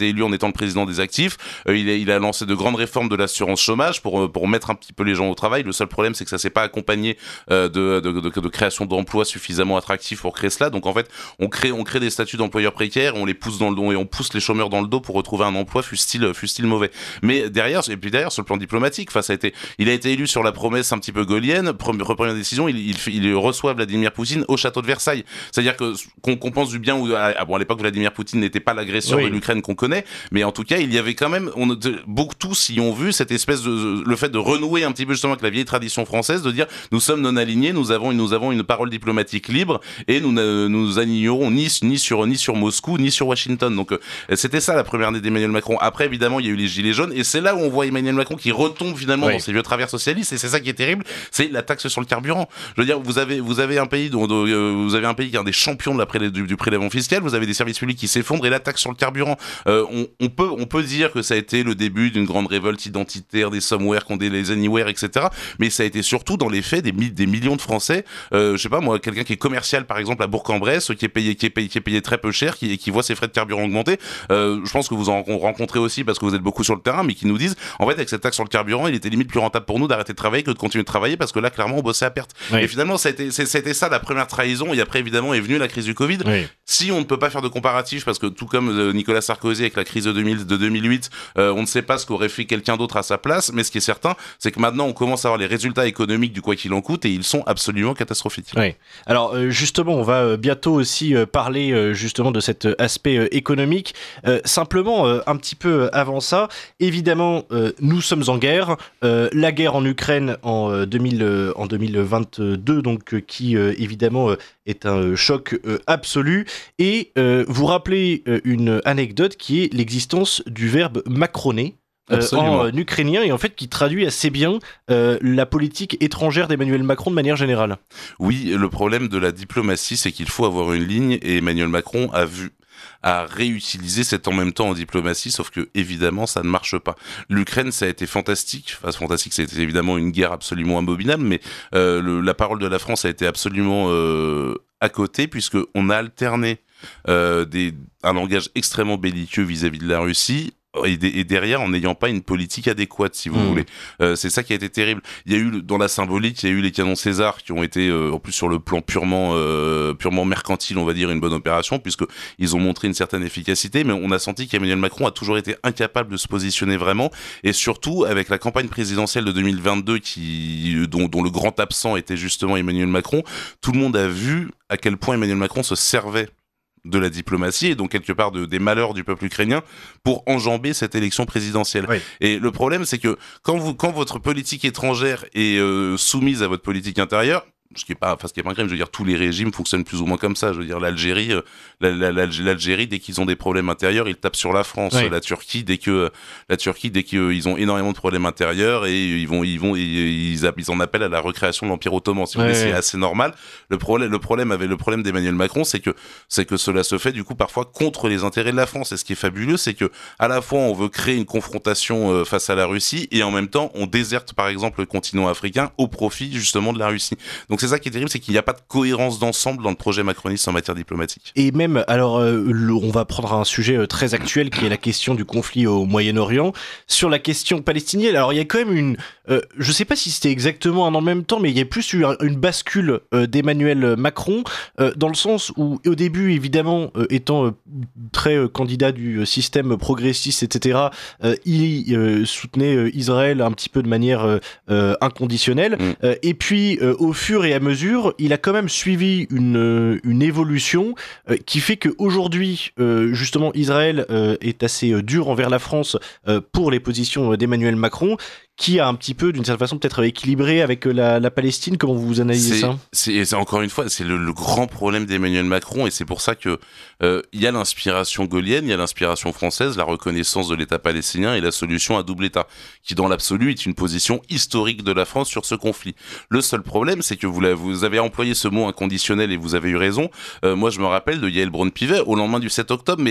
été élu en étant le président des actifs. Euh, il, a, il a lancé de grandes réformes de l'assurance chômage pour pour mettre un petit peu les gens au travail. Le seul problème, c'est que ça s'est pas accompagné euh, de, de, de, de création d'emplois suffisamment attractifs pour créer cela. Donc en fait, on crée on crée des statuts d'employeurs précaires, on les pousse dans le dos et on pousse les chômeurs dans le dos pour retrouver un emploi, fût-il fût-il mauvais. Mais derrière, et puis derrière sur le plan diplomatique, enfin ça a été, il a été élu sur la promesse un petit peu gaulienne. Première, première décision, il, il, il reçoit Vladimir Poutine au château de Versailles. C'est-à-dire que qu'on, qu'on pense du bien ou ah, bon à l'époque Vladimir Poutine n'était pas l'agresseur oui. de l'Ukraine qu'on connaît, mais en tout cas il y avait quand même, on, beaucoup tous y ont vu cette espèce de le fait de renouer un petit peu justement avec la vieille tradition française, de dire nous sommes non alignés, nous avons nous avons une parole diplomatique libre et nous ne nous alignerons ni ni sur ni sur Moscou ni sur Washington. Donc euh, c'était ça la première année d'Emmanuel Macron. Après évidemment il y a eu les gilets jaunes et c'est là où on voit Emmanuel Macron qui retombe finalement oui. dans ses vieux travers socialistes et c'est ça qui est terrible, c'est la taxe sur le carburant. Je veux dire vous avez vous avez un pays dont, dont euh, vous avez un pays qui est un des champions de la prélè- du, du prélèvement fiscal, vous avez des services publics qui s'effondrent et la taxe sur le carburant. Euh, on, on peut on peut dire que ça a été le début d'une grande révolte identitaire des somewhere contre les anywhere, et cetera. Mais ça a été surtout dans les faits des, mi- des millions de Français. Euh, je sais pas moi, quelqu'un qui est commercial par exemple à Bourg-en-Bresse, qui est payé qui est payé qui est payé très peu cher, qui qui voit ses frais de carburant augmenter. Euh, je pense que vous en rencontrez aussi parce que vous êtes beaucoup sur le terrain, mais qui nous disent en fait avec cette taxe sur le carburant, il était limite plus rentable pour nous d'arrêter de travailler que de continuer de travailler parce que là clairement on bossait à perte. Oui. Et finalement ça a été c'est, c'était ça la première trahison et après évidemment est venue la crise du Covid. Oui. Si on ne peut pas faire de comparatif parce que tout comme euh, Nicolas Sarkozy avec la crise de, deux mille, de deux mille huit, euh, on ne sait pas ce qu'aurait fait quelqu'un d'autre à sa place, mais ce qui est certain, c'est que maintenant on commence à avoir les résultats économiques du quoi qu'il en coûte et ils sont absolument catastrophiques. Oui. Alors euh, justement, on va euh, bientôt aussi euh, parler euh, justement de cet aspect euh, économique. Euh, simplement, euh, un petit peu avant ça, évidemment, euh, nous sommes en guerre. Euh, la guerre en Ukraine en, euh, deux mille, euh, en deux mille vingt-deux, donc euh, qui euh, évidemment euh, est un euh, choc euh, absolu. Et euh, vous rappelez euh, une anecdote qui est l'existence du verbe macroner. Euh, en euh, ukrainien et en fait qui traduit assez bien euh, la politique étrangère d'Emmanuel Macron de manière générale. Oui, le problème de la diplomatie, c'est qu'il faut avoir une ligne et Emmanuel Macron a vu à réutiliser cet en même temps en diplomatie, sauf que évidemment ça ne marche pas. L'Ukraine, ça a été fantastique, enfin fantastique, c'était évidemment une guerre absolument abominable, mais euh, le, la parole de la France a été absolument euh, à côté puisque on a alterné euh, des, un langage extrêmement belliqueux vis-à-vis de la Russie. Et, de, et derrière en n'ayant pas une politique adéquate si vous mmh. voulez euh, c'est ça qui a été terrible. Il y a eu dans la symbolique, il y a eu les canons César qui ont été euh, en plus sur le plan purement euh, purement mercantile on va dire une bonne opération puisque ils ont montré une certaine efficacité, mais on a senti qu'Emmanuel Macron a toujours été incapable de se positionner vraiment et surtout avec la campagne présidentielle de deux mille vingt-deux qui dont, dont le grand absent était justement Emmanuel Macron, tout le monde a vu à quel point Emmanuel Macron se servait de la diplomatie et donc quelque part de, des malheurs du peuple ukrainien pour enjamber cette élection présidentielle. Oui. Et le problème, c'est que quand, vous, quand votre politique étrangère est euh, soumise à votre politique intérieure, ce qui est pas, enfin ce qui est pas un crime, je veux dire tous les régimes fonctionnent plus ou moins comme ça. Je veux dire l'Algérie, euh, la, la, la, l'Algérie dès qu'ils ont des problèmes intérieurs, ils tapent sur la France. Oui. La Turquie dès que la Turquie dès qu'ils ont énormément de problèmes intérieurs et ils vont ils vont ils, ils, ils en appellent à la recréation de l'Empire ottoman. Si vous voulez, c'est assez normal. Le problème le problème avec le problème d'Emmanuel Macron, c'est que c'est que cela se fait du coup parfois contre les intérêts de la France. Et ce qui est fabuleux, c'est que à la fois on veut créer une confrontation euh, face à la Russie et en même temps on déserte par exemple le continent africain au profit justement de la Russie. Donc c'est ça qui est terrible, c'est qu'il n'y a pas de cohérence d'ensemble dans le projet macroniste en matière diplomatique. Et même, alors, euh, le, on va prendre un sujet euh, très actuel qui est la question du conflit au Moyen-Orient. Sur la question palestinienne, alors il y a quand même une, euh, je sais pas si c'était exactement un en même temps, mais il y a plus eu un, une bascule euh, d'Emmanuel Macron euh, dans le sens où, au début, évidemment, euh, étant euh, très euh, candidat du système progressiste, et cetera, euh, il euh, soutenait euh, Israël un petit peu de manière euh, euh, inconditionnelle. Mm. Euh, et puis, euh, au fur et à mesure, il a quand même suivi une, une évolution euh, qui fait qu'aujourd'hui, euh, justement, Israël euh, est assez euh, dur envers la France euh, pour les positions d'Emmanuel Macron, qui a un petit peu, d'une certaine façon, peut-être équilibré avec la, la Palestine. Comment vous analysez c'est, ça c'est, c'est encore une fois, c'est le, le grand problème d'Emmanuel Macron, et c'est pour ça que euh, il y a l'inspiration gaulienne, il y a l'inspiration française, la reconnaissance de l'État palestinien et la solution à double État, qui dans l'absolu est une position historique de la France sur ce conflit. Le seul problème, c'est que vous, vous avez employé ce mot inconditionnel et vous avez eu raison. Euh, moi, je me rappelle de Yael Braun-Pivet au lendemain du sept octobre, mais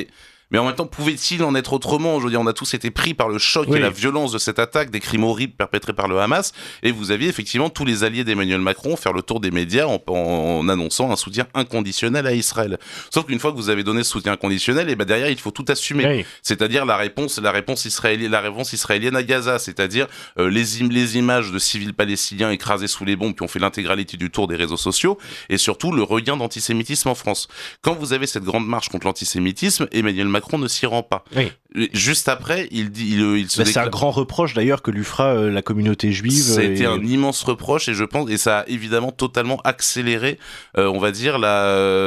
Mais en même temps, pouvait-il en être autrement? Je veux dire, on a tous été pris par le choc oui. et la violence de cette attaque, des crimes horribles perpétrés par le Hamas, et vous aviez effectivement tous les alliés d'Emmanuel Macron faire le tour des médias en, en, en annonçant un soutien inconditionnel à Israël. Sauf qu'une fois que vous avez donné ce soutien inconditionnel, et ben derrière, il faut tout assumer. Oui. C'est-à-dire la réponse, la réponse israélienne, la réponse israélienne à Gaza, c'est-à-dire euh, les, im- les images de civils palestiniens écrasés sous les bombes qui ont fait l'intégralité du tour des réseaux sociaux, et surtout le regain d'antisémitisme en France. Quand vous avez cette grande marche contre l'antisémitisme, Emmanuel Macron ne s'y rend pas. Oui. Juste après, il dit, il, il se bah, déclare... C'est un grand reproche d'ailleurs que lui fera euh, la communauté juive. Ça a et... été un immense reproche, et je pense, et ça a évidemment totalement accéléré, euh, on va dire, la,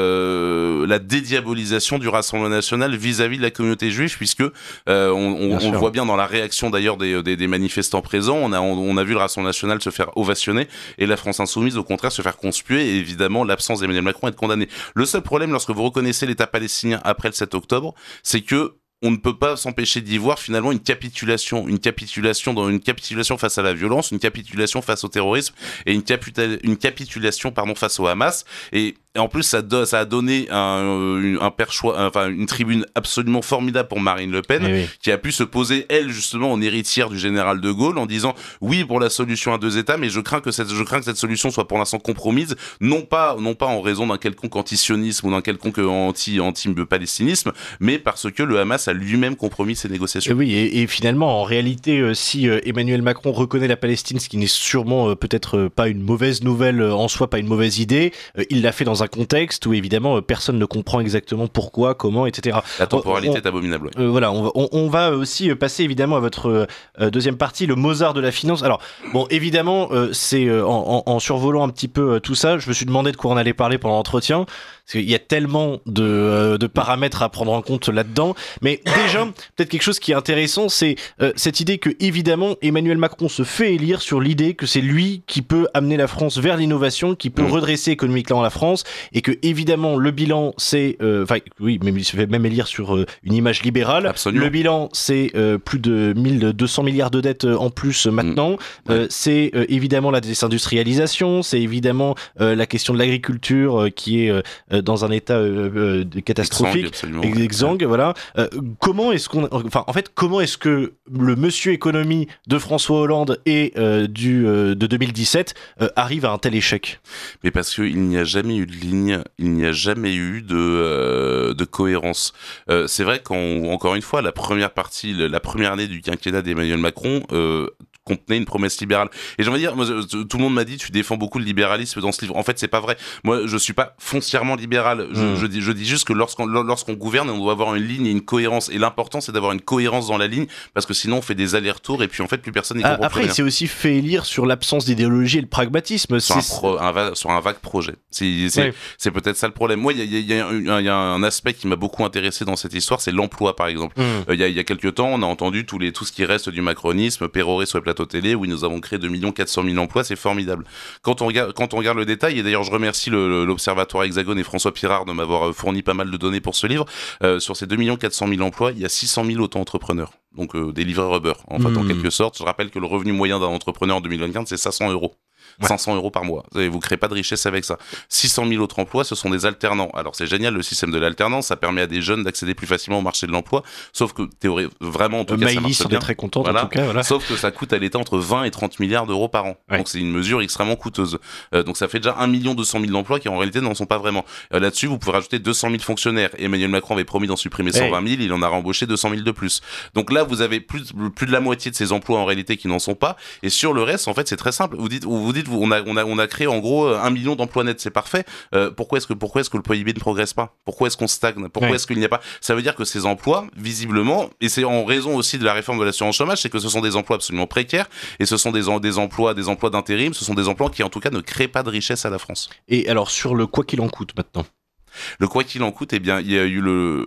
euh, la dédiabolisation du Rassemblement national vis-à-vis de la communauté juive, puisque euh, on, on, on voit bien dans la réaction d'ailleurs des, des, des manifestants présents, on a, on, on a vu le Rassemblement national se faire ovationner, et la France insoumise, au contraire, se faire conspuer, et évidemment, l'absence d'Emmanuel Macron être condamnée. Le seul problème, lorsque vous reconnaissez l'État palestinien après le sept octobre, c'est que on ne peut pas s'empêcher d'y voir finalement une capitulation, une capitulation dans une capitulation face à la violence, une capitulation face au terrorisme et une, capita- une capitulation pardon face au Hamas. Et, et en plus, ça, do- ça a donné un, un perchoir, enfin une tribune absolument formidable pour Marine Le Pen, oui. qui a pu se poser elle justement en héritière du général de Gaulle en disant oui pour la solution à deux États, mais je crains que cette, je crains que cette solution soit pour l'instant compromise, non pas, non pas en raison d'un quelconque antisionisme ou d'un quelconque anti, anti-palestinisme, mais parce que le Hamas a lui-même compromis ses négociations. Et oui, et, et finalement, en réalité, euh, si euh, Emmanuel Macron reconnaît la Palestine, ce qui n'est sûrement euh, peut-être euh, pas une mauvaise nouvelle euh, en soi, pas une mauvaise idée, euh, il l'a fait dans un contexte où évidemment euh, personne ne comprend exactement pourquoi, comment, et cetera. La temporalité on, est abominable. Euh, voilà, on va, on, on va aussi passer évidemment à votre euh, deuxième partie, le Mozart de la finance. Alors, bon, évidemment, euh, c'est euh, en, en, en survolant un petit peu euh, tout ça, je me suis demandé de quoi on allait parler pendant l'entretien. Parce qu'il y a tellement de, euh, de paramètres à prendre en compte là-dedans. Mais déjà, peut-être quelque chose qui est intéressant, c'est euh, cette idée que, évidemment, Emmanuel Macron se fait élire sur l'idée que c'est lui qui peut amener la France vers l'innovation, qui peut mmh. redresser économiquement la France, et que, évidemment, le bilan, c'est... Enfin, euh, oui, même, il se fait même élire sur euh, une image libérale. Absolument. Le bilan, c'est euh, plus de mille deux cents milliards de dettes en plus maintenant. Mmh. Euh, c'est euh, évidemment la désindustrialisation, c'est évidemment euh, la question de l'agriculture euh, qui est... Euh, dans un état euh, euh, catastrophique, exsangue, voilà. Euh, comment est-ce qu'on, enfin, en fait, comment est-ce que le Monsieur Économie de François Hollande et euh, du euh, de deux mille dix-sept euh, arrive à un tel échec? Mais parce qu'il n'y a jamais eu de ligne, il n'y a jamais eu de euh, de cohérence. Euh, c'est vrai qu'encore une fois, la première partie, la première année du quinquennat d'Emmanuel Macron. Euh, contenait une promesse libérale. Et j'aimerais dire, moi, tout le monde m'a dit, tu défends beaucoup le libéralisme dans ce livre. En fait, c'est pas vrai. Moi, je suis pas foncièrement libéral. Je, mmh. je, dis, je dis juste que lorsqu'on, lorsqu'on gouverne, on doit avoir une ligne et une cohérence. Et l'important, c'est d'avoir une cohérence dans la ligne, parce que sinon, on fait des allers-retours et puis en fait, plus personne n'y comprend. Ah, après, il s'est aussi fait élire sur l'absence d'idéologie et le pragmatisme. Sur, un, pro, un, va, sur un vague projet. C'est, c'est, ouais. c'est peut-être ça le problème. Moi, il y a, y, a, y, a, y a un aspect qui m'a beaucoup intéressé dans cette histoire, c'est l'emploi, par exemple. Il mmh. euh, y, a, y a quelques temps, on a entendu tous les, tout ce qui reste du macronisme pérorer sur les plateaux télé, où nous avons créé deux millions quatre cent mille emplois, c'est formidable. Quand on regarde, quand on regarde le détail, et d'ailleurs je remercie le, l'Observatoire Hexagone et François Pirard de m'avoir fourni pas mal de données pour ce livre, euh, sur ces deux millions quatre cent mille emplois, il y a six cent mille auto-entrepreneurs. Donc euh, des livreurs Uber, en fait, mmh. en quelque sorte. Je rappelle que le revenu moyen d'un entrepreneur en deux mille vingt-quatre, c'est cinq cents euros. Ouais. cinq cents euros par mois. Vous ne créez pas de richesse avec ça. six cent mille autres emplois, ce sont des alternants. Alors c'est génial le système de l'alternance, ça permet à des jeunes d'accéder plus facilement au marché de l'emploi, sauf que théorie, vraiment en tout cas ça marche bien. Très contente, voilà. en tout cas, voilà. Sauf que ça coûte à l'État entre vingt et trente milliards d'euros par an. Ouais. Donc c'est une mesure extrêmement coûteuse. Euh, donc ça fait déjà un million deux cent mille emplois qui en réalité n'en sont pas vraiment. Euh, là-dessus, vous pouvez rajouter deux cent mille fonctionnaires. Emmanuel Macron avait promis d'en supprimer cent vingt mille, il en a embauché deux cent mille de plus. Donc là, vous avez plus, plus de la moitié de ces emplois en réalité qui n'en sont pas. Et sur le reste, en fait, c'est très simple. Vous dites, vous dites, on a, on a, on a créé en gros un million d'emplois nets, c'est parfait. Euh, pourquoi est-ce que pourquoi est-ce que le P I B ne progresse pas? Pourquoi est-ce qu'on stagne? Pourquoi ouais. est-ce qu'il n'y a pas? Ça veut dire que ces emplois, visiblement, et c'est en raison aussi de la réforme de l'assurance chômage, c'est que ce sont des emplois absolument précaires et ce sont des, des emplois, des emplois d'intérim, ce sont des emplois qui en tout cas ne créent pas de richesse à la France. Et alors sur le quoi qu'il en coûte maintenant. Le quoi qu'il en coûte, eh bien, il y a eu le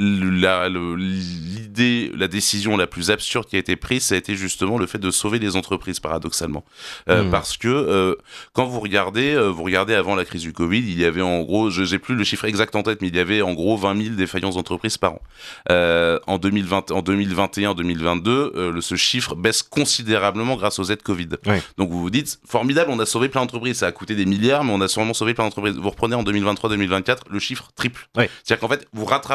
La, le, l'idée, la décision la plus absurde qui a été prise, ça a été justement le fait de sauver les entreprises, paradoxalement. Euh, mmh. Parce que euh, quand vous regardez, euh, vous regardez avant la crise du Covid, il y avait en gros, je j'ai plus le chiffre exact en tête, mais il y avait en gros vingt mille défaillances d'entreprises par an. Euh, en deux mille vingt, en deux mille vingt et un, deux mille vingt-deux, euh, le, ce chiffre baisse considérablement grâce aux aides Covid. Ouais. Donc vous vous dites, formidable, on a sauvé plein d'entreprises, ça a coûté des milliards, mais on a sûrement sauvé plein d'entreprises. Vous reprenez en deux mille vingt-trois, deux mille vingt-quatre, le chiffre triple. Ouais. C'est-à-dire qu'en fait, vous rattrapez le niveau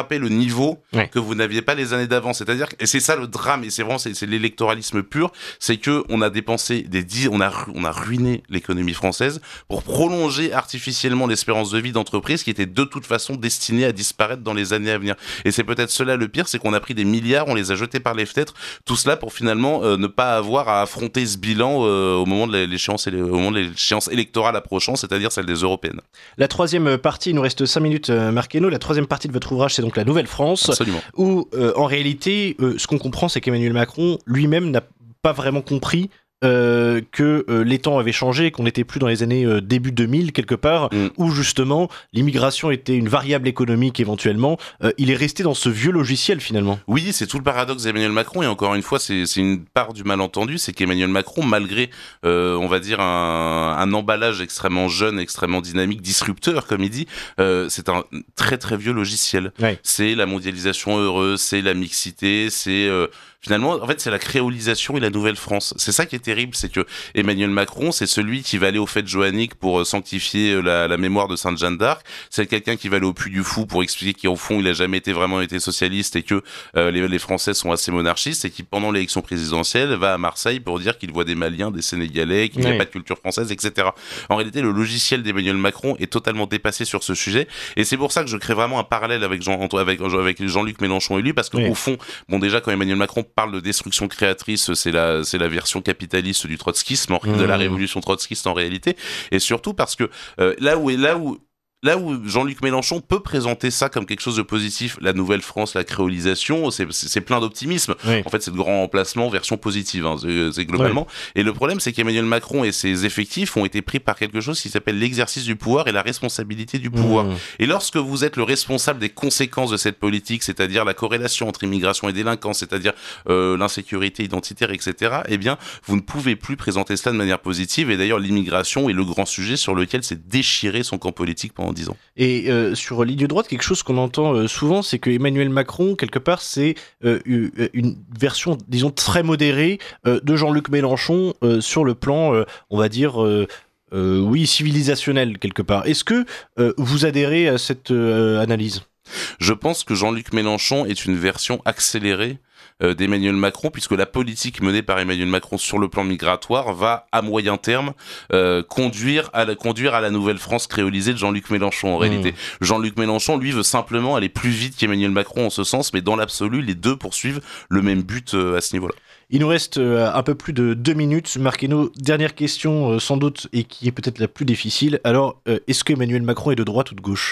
niveau ouais. que vous n'aviez pas les années d'avant. C'est-à-dire, et c'est ça le drame, et c'est vraiment c'est, c'est l'électoralisme pur, c'est que on a dépensé des dix, on a on a ruiné l'économie française pour prolonger artificiellement l'espérance de vie d'entreprises qui étaient de toute façon destinées à disparaître dans les années à venir. Et c'est peut-être cela le pire, c'est qu'on a pris des milliards, on les a jetés par les fenêtres, tout cela pour finalement euh, ne pas avoir à affronter ce bilan euh, au moment de l'échéance, au moment de l'échéance électorale approchant, c'est-à-dire celle des européennes. La troisième partie, il nous reste cinq minutes, euh, Marc Hainaut. La troisième partie de votre ouvrage, c'est donc la Nouvelle-France. Absolument. Où, euh, en réalité, euh, ce qu'on comprend, c'est qu'Emmanuel Macron lui-même n'a pas vraiment compris Euh, que euh, les temps avaient changé, qu'on n'était plus dans les années euh, début deux mille quelque part, mm. où justement l'immigration était une variable économique éventuellement. Euh, il est resté dans ce vieux logiciel finalement. Oui, c'est tout le paradoxe d'Emmanuel Macron, et encore une fois, c'est, c'est une part du malentendu, c'est qu'Emmanuel Macron, malgré, euh, on va dire, un, un emballage extrêmement jeune, extrêmement dynamique, disrupteur, comme il dit, euh, c'est un très très vieux logiciel. Ouais. C'est la mondialisation heureuse, c'est la mixité, c'est... Euh, Finalement, en fait, c'est la créolisation et la Nouvelle-France. C'est ça qui est terrible, c'est que Emmanuel Macron, c'est celui qui va aller aux fêtes joanniques pour sanctifier la, la mémoire de Sainte Jeanne d'Arc. C'est quelqu'un qui va aller au Puy du Fou pour expliquer qu'au fond, il a jamais été vraiment été socialiste et que euh, les, les Français sont assez monarchistes, et qui, pendant l'élection présidentielle, va à Marseille pour dire qu'il voit des Maliens, des Sénégalais, qu'il n'y a oui. pas de culture française, et cetera. En réalité, le logiciel d'Emmanuel Macron est totalement dépassé sur ce sujet, et c'est pour ça que je crée vraiment un parallèle avec Jean, avec, avec Jean-Luc Mélenchon élu, parce qu'au oui. fond, bon, déjà, quand Emmanuel Macron parle de destruction créatrice, c'est la, c'est la version capitaliste du trotskisme, mmh. de la révolution trotskiste en réalité, et surtout parce que euh, là où est là où Là où Jean-Luc Mélenchon peut présenter ça comme quelque chose de positif, la Nouvelle-France, la créolisation, c'est, c'est, c'est plein d'optimisme. Oui. En fait, c'est le grand remplacement, version positive, hein, c'est, c'est globalement. Oui. Et le problème, c'est qu'Emmanuel Macron et ses effectifs ont été pris par quelque chose qui s'appelle l'exercice du pouvoir et la responsabilité du pouvoir. Mmh. Et lorsque vous êtes le responsable des conséquences de cette politique, c'est-à-dire la corrélation entre immigration et délinquance, c'est-à-dire euh, l'insécurité identitaire, et cetera, eh bien, vous ne pouvez plus présenter cela de manière positive. Et d'ailleurs, l'immigration est le grand sujet sur lequel s'est déchiré son camp politique pendant dix ans. Et euh, sur ligne droite, quelque chose qu'on entend euh, souvent, c'est que Emmanuel Macron, quelque part, c'est euh, une version, disons, très modérée euh, de Jean-Luc Mélenchon euh, sur le plan, euh, on va dire, euh, euh, oui, civilisationnel, quelque part. Est-ce que euh, vous adhérez à cette euh, analyse ? Je pense que Jean-Luc Mélenchon est une version accélérée euh, d'Emmanuel Macron, puisque la politique menée par Emmanuel Macron sur le plan migratoire va, à moyen terme, euh, conduire, à la, conduire à la nouvelle France créolisée de Jean-Luc Mélenchon, en mmh. réalité. Jean-Luc Mélenchon, lui, veut simplement aller plus vite qu'Emmanuel Macron en ce sens, mais dans l'absolu, les deux poursuivent le même but euh, à ce niveau-là. Il nous reste euh, un peu plus de deux minutes. Marc Hainaut, dernière question, euh, sans doute, et qui est peut-être la plus difficile. Alors, euh, est-ce qu'Emmanuel Macron est de droite ou de gauche ?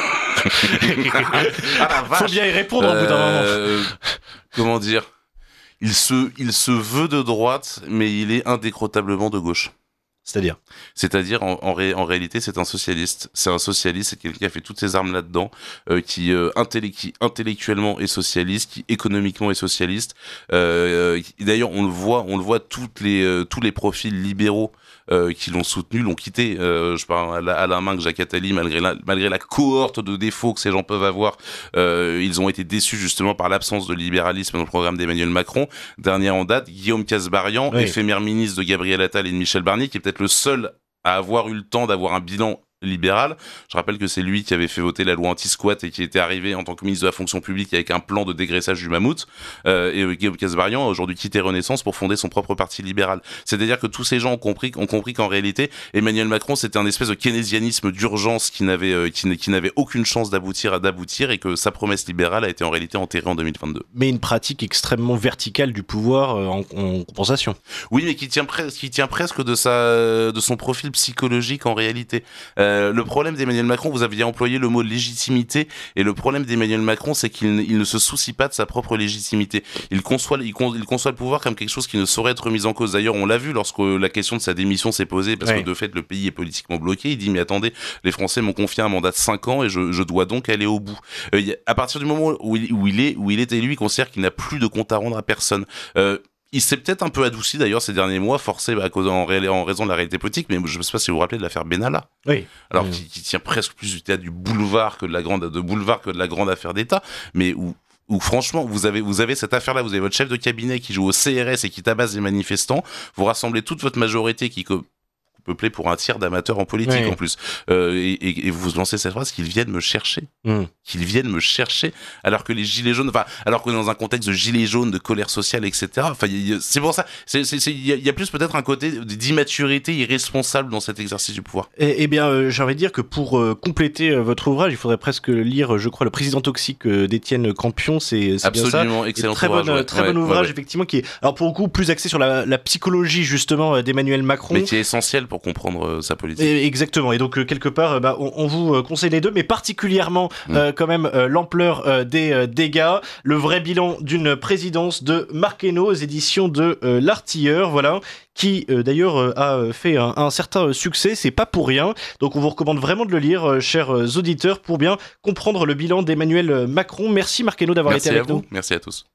Ah, faut bien y répondre euh, au bout d'un moment. Comment dire, il se, il se veut de droite, mais il est indécrotablement de gauche. C'est-à-dire C'est-à-dire, en, en, ré, en réalité, c'est un socialiste. C'est un socialiste, c'est quelqu'un qui a fait toutes ses armes là-dedans, euh, qui, euh, intellect, qui intellectuellement est socialiste, qui économiquement est socialiste. Euh, d'ailleurs, on le voit, on le voit toutes les, euh, tous les profils libéraux Euh, qui l'ont soutenu, l'ont quitté. Euh, je parle à Alain Minc, Jacques Attali, malgré la, malgré la cohorte de défauts que ces gens peuvent avoir, euh, ils ont été déçus justement par l'absence de libéralisme dans le programme d'Emmanuel Macron. Dernier en date, Guillaume Kasbarian, oui. éphémère ministre de Gabriel Attal et de Michel Barnier, qui est peut-être le seul à avoir eu le temps d'avoir un bilan libéral. Je rappelle que c'est lui qui avait fait voter la loi anti-squat et qui était arrivé en tant que ministre de la fonction publique avec un plan de dégraissage du mammouth. Euh, et Guillaume Kasbarian a aujourd'hui quitté Renaissance pour fonder son propre parti libéral. C'est-à-dire que tous ces gens ont compris, ont compris qu'en réalité, Emmanuel Macron, c'était un espèce de keynésianisme d'urgence qui n'avait, euh, qui, qui n'avait aucune chance d'aboutir à d'aboutir et que sa promesse libérale a été en réalité enterrée en deux mille vingt-deux. Mais une pratique extrêmement verticale du pouvoir euh, en, en compensation. Oui, mais qui tient, pres- qui tient presque de, sa, de son profil psychologique en réalité. Euh, Le problème d'Emmanuel Macron, vous aviez employé le mot légitimité, et le problème d'Emmanuel Macron, c'est qu'il il ne se soucie pas de sa propre légitimité. Il conçoit, il, con, il conçoit le pouvoir comme quelque chose qui ne saurait être remis en cause. D'ailleurs, on l'a vu lorsque la question de sa démission s'est posée, parce ouais. que de fait, le pays est politiquement bloqué. Il dit, mais attendez, les Français m'ont confié un mandat de cinq ans et je, je dois donc aller au bout. Euh, à partir du moment où il, où il est, où il est élu, il considère qu'il n'a plus de compte à rendre à personne. Euh, Il s'est peut-être un peu adouci d'ailleurs ces derniers mois, forcé à cause, en, ré, en raison de la réalité politique, mais je ne sais pas si vous vous rappelez de l'affaire Benalla. Oui. Alors, mmh. qui, qui tient presque plus du théâtre du boulevard que de la grande, de boulevard que de la grande affaire d'État, mais où, où franchement, vous avez, vous avez cette affaire-là, vous avez votre chef de cabinet qui joue au C R S et qui tabasse les manifestants, vous rassemblez toute votre majorité qui, peuplé pour un tiers d'amateurs en politique Ouais. en plus. Euh, et, et, et vous lancez cette phrase qu'ils viennent me chercher, mmh. qu'ils viennent me chercher, alors que les gilets jaunes, enfin, alors qu'on est dans un contexte de gilets jaunes, de colère sociale, et cetera. Enfin, y a, c'est pour ça, c'est, c'est, c'est, il y, a, y a plus peut-être un côté d'immaturité irresponsable dans cet exercice du pouvoir. Eh, eh bien, euh, j'ai envie de dire que pour euh, compléter euh, votre ouvrage, il faudrait presque lire, je crois, Le Président toxique euh, d'Étienne Campion. C'est, c'est absolument bien ça. excellent très ouvrage. Bon, ouais. très ouais, bon ouvrage, ouais, ouais. effectivement, qui est, alors pour le coup, plus axé sur la, la psychologie justement d'Emmanuel Macron. Mais qui est essentiel pour comprendre euh, sa politique. Et, exactement. Et donc euh, quelque part, euh, bah, on, on vous euh, conseille les deux, mais particulièrement mmh. euh, quand même euh, l'ampleur euh, des euh, dégâts, le vrai bilan d'une présidence de Marc Hainaut aux éditions de euh, L'Artilleur, voilà, qui euh, d'ailleurs euh, a fait un, un certain succès. C'est pas pour rien. Donc on vous recommande vraiment de le lire, euh, chers auditeurs, pour bien comprendre le bilan d'Emmanuel Macron. Merci Marc Hainaut d'avoir Merci été avec à vous. nous. Merci à tous.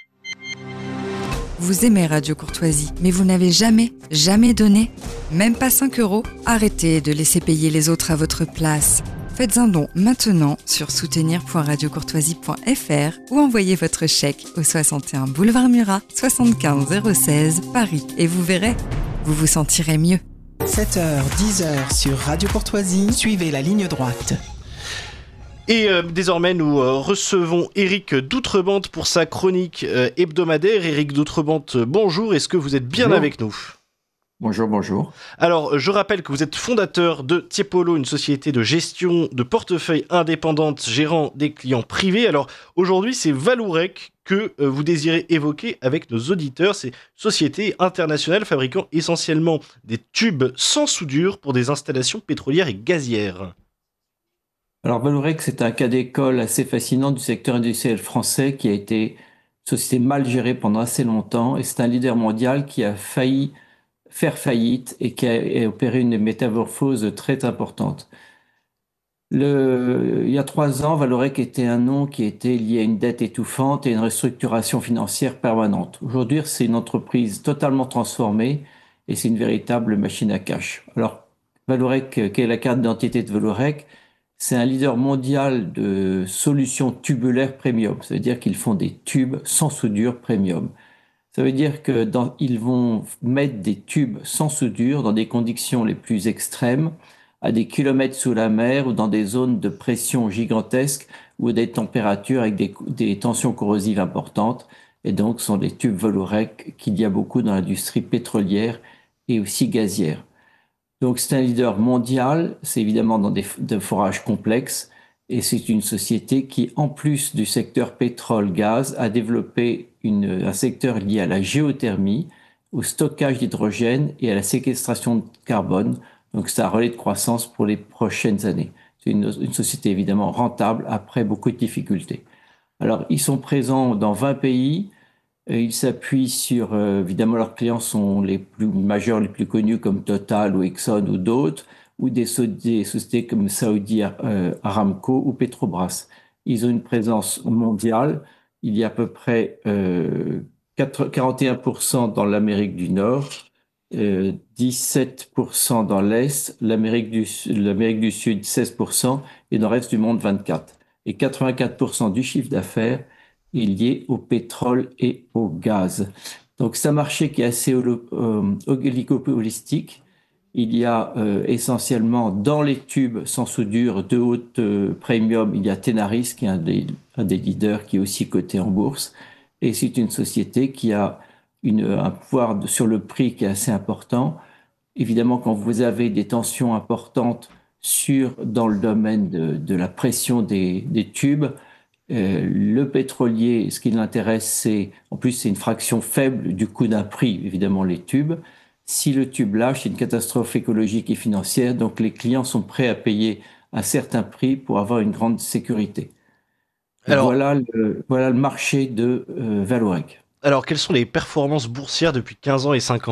Vous aimez Radio Courtoisie, mais vous n'avez jamais, jamais donné, même pas cinq euros? Arrêtez de laisser payer les autres à votre place. Faites un don maintenant sur soutenir point radio courtoisie point f r ou envoyez votre chèque au soixante et un boulevard Murat, soixante-quinze zéro seize, Paris. Et vous verrez, vous vous sentirez mieux. sept heures, dix heures sur Radio Courtoisie, suivez la ligne droite. Et euh, désormais, nous euh, recevons Éric Doutrebente pour sa chronique euh, hebdomadaire. Éric Doutrebente, bonjour, est-ce que vous êtes bien bonjour. Avec nous ? Bonjour, bonjour. Alors, je rappelle que vous êtes fondateur de Tiepolo, une société de gestion de portefeuille indépendante gérant des clients privés. Alors, aujourd'hui, c'est Vallourec que euh, vous désirez évoquer avec nos auditeurs. C'est une société internationale fabriquant essentiellement des tubes sans soudure pour des installations pétrolières et gazières. Alors Vallourec, c'est un cas d'école assez fascinant du secteur industriel français qui a été une société mal gérée pendant assez longtemps et c'est un leader mondial qui a failli faire faillite et qui a opéré une métamorphose très importante. Le, il y a trois ans, Vallourec était un nom qui était lié à une dette étouffante et une restructuration financière permanente. Aujourd'hui, c'est une entreprise totalement transformée et c'est une véritable machine à cash. Alors Vallourec, quelle est la carte d'identité de Vallourec ? C'est un leader mondial de solutions tubulaires premium. Ça veut dire qu'ils font des tubes sans soudure premium. Ça veut dire que dans, ils vont mettre des tubes sans soudure dans des conditions les plus extrêmes, à des kilomètres sous la mer ou dans des zones de pression gigantesques ou des températures avec des, des tensions corrosives importantes. Et donc, ce sont des tubes Vallourec qu'il y a beaucoup dans l'industrie pétrolière et aussi gazière. Donc c'est un leader mondial, c'est évidemment dans des, des forages complexes et c'est une société qui, en plus du secteur pétrole-gaz, a développé une, un secteur lié à la géothermie, au stockage d'hydrogène et à la séquestration de carbone. Donc c'est un relais de croissance pour les prochaines années. C'est une, une société évidemment rentable après beaucoup de difficultés. Alors ils sont présents dans vingt pays. Ils s'appuient sur, euh, évidemment, leurs clients sont les plus majeurs, les plus connus comme Total ou Exxon ou d'autres, ou des, des sociétés comme Saudi euh, Aramco ou Petrobras. Ils ont une présence mondiale. Il y a à peu près euh, quarante et un pour cent dans l'Amérique du Nord, euh, dix-sept pour cent dans l'Est, l'Amérique du, l'Amérique du Sud seize pour cent et dans le reste du monde vingt-quatre pour cent. Et quatre-vingt-quatre pour cent du chiffre d'affaires est lié au pétrole et au gaz. Donc c'est un marché qui est assez euh, oligopolistique. Il y a euh, essentiellement dans les tubes sans soudure de haute euh, premium, il y a Tenaris qui est un des, un des leaders qui est aussi coté en bourse. Et c'est une société qui a une, un pouvoir de, sur le prix qui est assez important. Évidemment, quand vous avez des tensions importantes sur, dans le domaine de, de la pression des, des tubes, Euh, le pétrolier, ce qui l'intéresse, c'est, en plus, c'est une fraction faible du coût d'un prix, évidemment, les tubes. Si le tube lâche, c'est une catastrophe écologique et financière, donc les clients sont prêts à payer un certain prix pour avoir une grande sécurité. Alors, voilà, le, voilà le marché de euh, Vallourec. Alors, quelles sont les performances boursières depuis quinze ans et cinq ans ?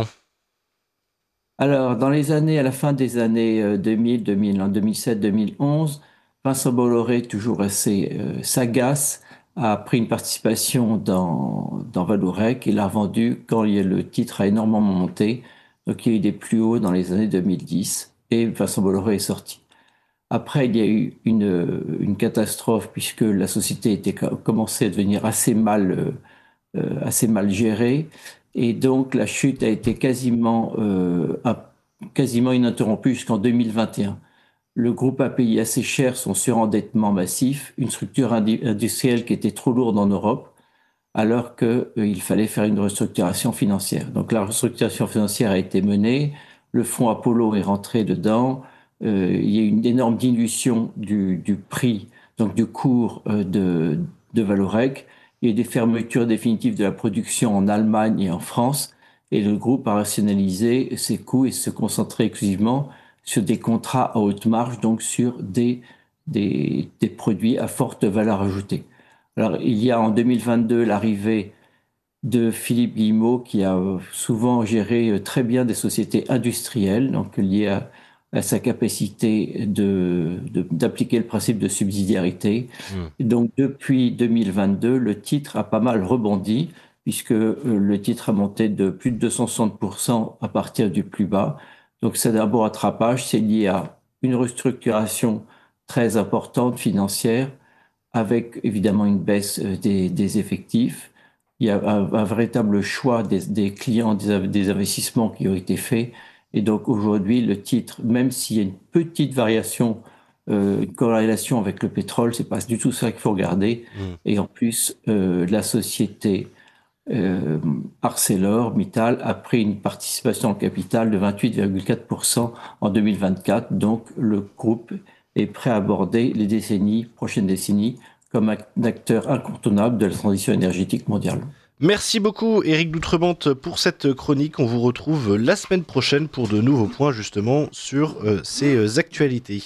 Alors, dans les années, à la fin des années deux mille, deux mille, deux mille sept, deux mille onze, Vincent Bolloré, toujours assez euh, sagace, a pris une participation dans, dans Vallourec et l'a revendu quand il y a, le titre a énormément monté. Donc il y a eu des plus hauts dans les années deux mille dix et Vincent Bolloré est sorti. Après, il y a eu une, une catastrophe puisque la société était commençait à devenir assez mal, euh, assez mal gérée et donc la chute a été quasiment euh, quasiment ininterrompu jusqu'en deux mille vingt et un. Le groupe a payé assez cher son surendettement massif, une structure industrielle qui était trop lourde en Europe, alors qu'il euh, fallait faire une restructuration financière. Donc la restructuration financière a été menée, le fonds Apollo est rentré dedans, euh, il y a eu une énorme dilution du, du prix, donc du cours euh, de, de Vallourec, il y a eu des fermetures définitives de la production en Allemagne et en France, et le groupe a rationalisé ses coûts et se concentrait exclusivement sur des contrats à haute marge, donc sur des, des, des produits à forte valeur ajoutée. Alors, il y a en deux mille vingt-deux l'arrivée de Philippe Guillemot, qui a souvent géré très bien des sociétés industrielles, donc liées à, à sa capacité de, de, d'appliquer le principe de subsidiarité. Mmh. Donc, depuis deux mille vingt-deux, le titre a pas mal rebondi, puisque le titre a monté de plus de deux cent soixante pour cent à partir du plus bas. Donc, c'est un beau rattrapage, c'est lié à une restructuration très importante financière, avec évidemment une baisse des, des effectifs. Il y a un, un véritable choix des, des clients, des, des investissements qui ont été faits. Et donc, aujourd'hui, le titre, même s'il y a une petite variation, euh, une corrélation avec le pétrole, c'est pas du tout ça qu'il faut regarder. Mmh. Et en plus, euh, la société Euh, ArcelorMittal a pris une participation en capital de vingt-huit virgule quatre pour cent en deux mille vingt-quatre. Donc, le groupe est prêt à aborder les décennies, prochaines décennies, comme un acteur incontournable de la transition énergétique mondiale. Merci beaucoup Éric d'Outremont pour cette chronique. On vous retrouve la semaine prochaine pour de nouveaux points justement sur euh, ces euh, actualités.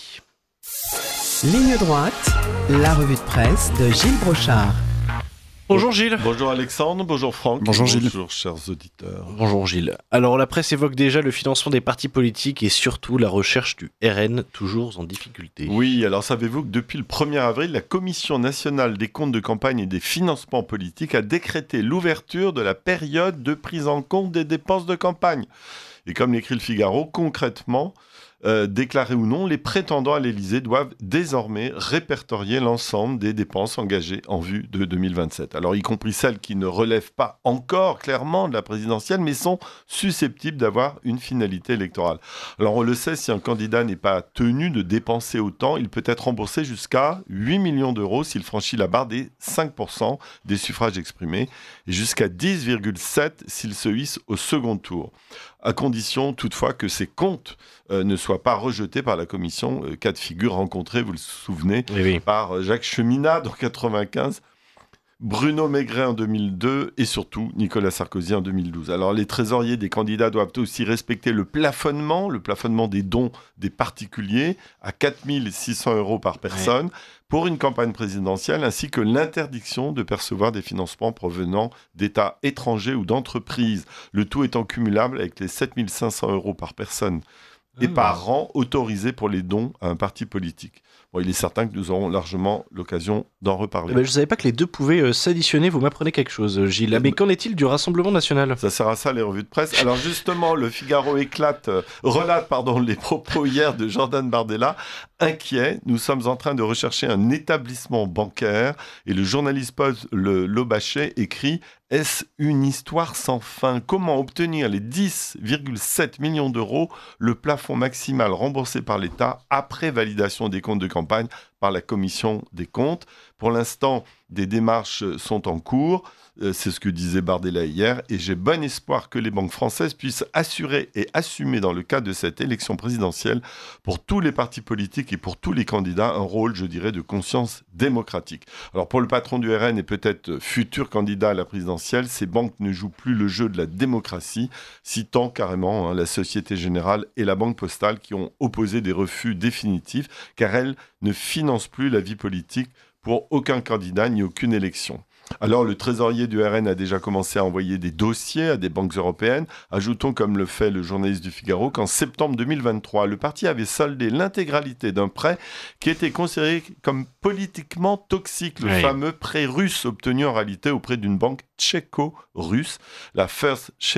Ligne droite, la revue de presse de Gilles Brochard. Bonjour Gilles. Bonjour Alexandre, bonjour Franck. Bonjour Gilles. Bonjour chers auditeurs. Bonjour Gilles. Alors la presse évoque déjà le financement des partis politiques et surtout la recherche du R N, toujours en difficulté. Oui, alors savez-vous que depuis le premier avril, la Commission nationale des comptes de campagne et des financements politiques a décrété l'ouverture de la période de prise en compte des dépenses de campagne. Et comme l'écrit le Figaro, concrètement, Euh, déclarés ou non, les prétendants à l'Élysée doivent désormais répertorier l'ensemble des dépenses engagées en vue de deux mille vingt-sept. Alors, y compris celles qui ne relèvent pas encore clairement de la présidentielle, mais sont susceptibles d'avoir une finalité électorale. Alors, on le sait, si un candidat n'est pas tenu de dépenser autant, il peut être remboursé jusqu'à huit millions d'euros s'il franchit la barre des cinq pour cent des suffrages exprimés et jusqu'à dix virgule sept s'il se hisse au second tour, à condition toutefois que ces comptes euh, ne soient pas rejetés par la commission, euh, cas de figure rencontré, vous le souvenez, oui, oui. par euh, Jacques Cheminade en quatre-vingt-quinze, Bruno Maigret en deux mille deux et surtout Nicolas Sarkozy en deux mille douze. Alors les trésoriers des candidats doivent aussi respecter le plafonnement, le plafonnement des dons des particuliers à quatre mille six cents euros par personne ouais. pour une campagne présidentielle, ainsi que l'interdiction de percevoir des financements provenant d'États étrangers ou d'entreprises, le tout étant cumulable avec les sept mille cinq cents euros par personne et mmh. par an autorisés pour les dons à un parti politique. Bon, il est certain que nous aurons largement l'occasion d'en reparler. Eh ben, je ne savais pas que les deux pouvaient euh, s'additionner, vous m'apprenez quelque chose, Gilles. Mais qu'en est-il du Rassemblement national ? Ça sert à ça, les revues de presse. Alors justement, le Figaro éclate, euh, relate pardon, les propos hier de Jordan Bardella, inquiet. Nous sommes en train de rechercher un établissement bancaire et le journaliste Paul le Lobachet écrit « Est-ce une histoire sans fin ? Comment obtenir les dix virgule sept millions d'euros, le plafond maximal remboursé par l'État après validation des comptes de campagne par la commission des comptes ? Pour l'instant, des démarches sont en cours. Euh, c'est ce que disait Bardella hier. Et j'ai bon espoir que les banques françaises puissent assurer et assumer dans le cadre de cette élection présidentielle pour tous les partis politiques et pour tous les candidats un rôle, je dirais, de conscience démocratique. Alors pour le patron du R N et peut-être futur candidat à la présidentielle, ces banques ne jouent plus le jeu de la démocratie, citant carrément hein, la Société Générale et la Banque Postale qui ont opposé des refus définitifs car elles ne financent plus la vie politique pour aucun candidat ni aucune élection. Alors, le trésorier du R N a déjà commencé à envoyer des dossiers à des banques européennes. Ajoutons, comme le fait le journaliste du Figaro, qu'en septembre deux mille vingt-trois, le parti avait soldé l'intégralité d'un prêt qui était considéré comme politiquement toxique, le oui. fameux prêt russe obtenu en réalité auprès d'une banque tchéco-russe, la First Czech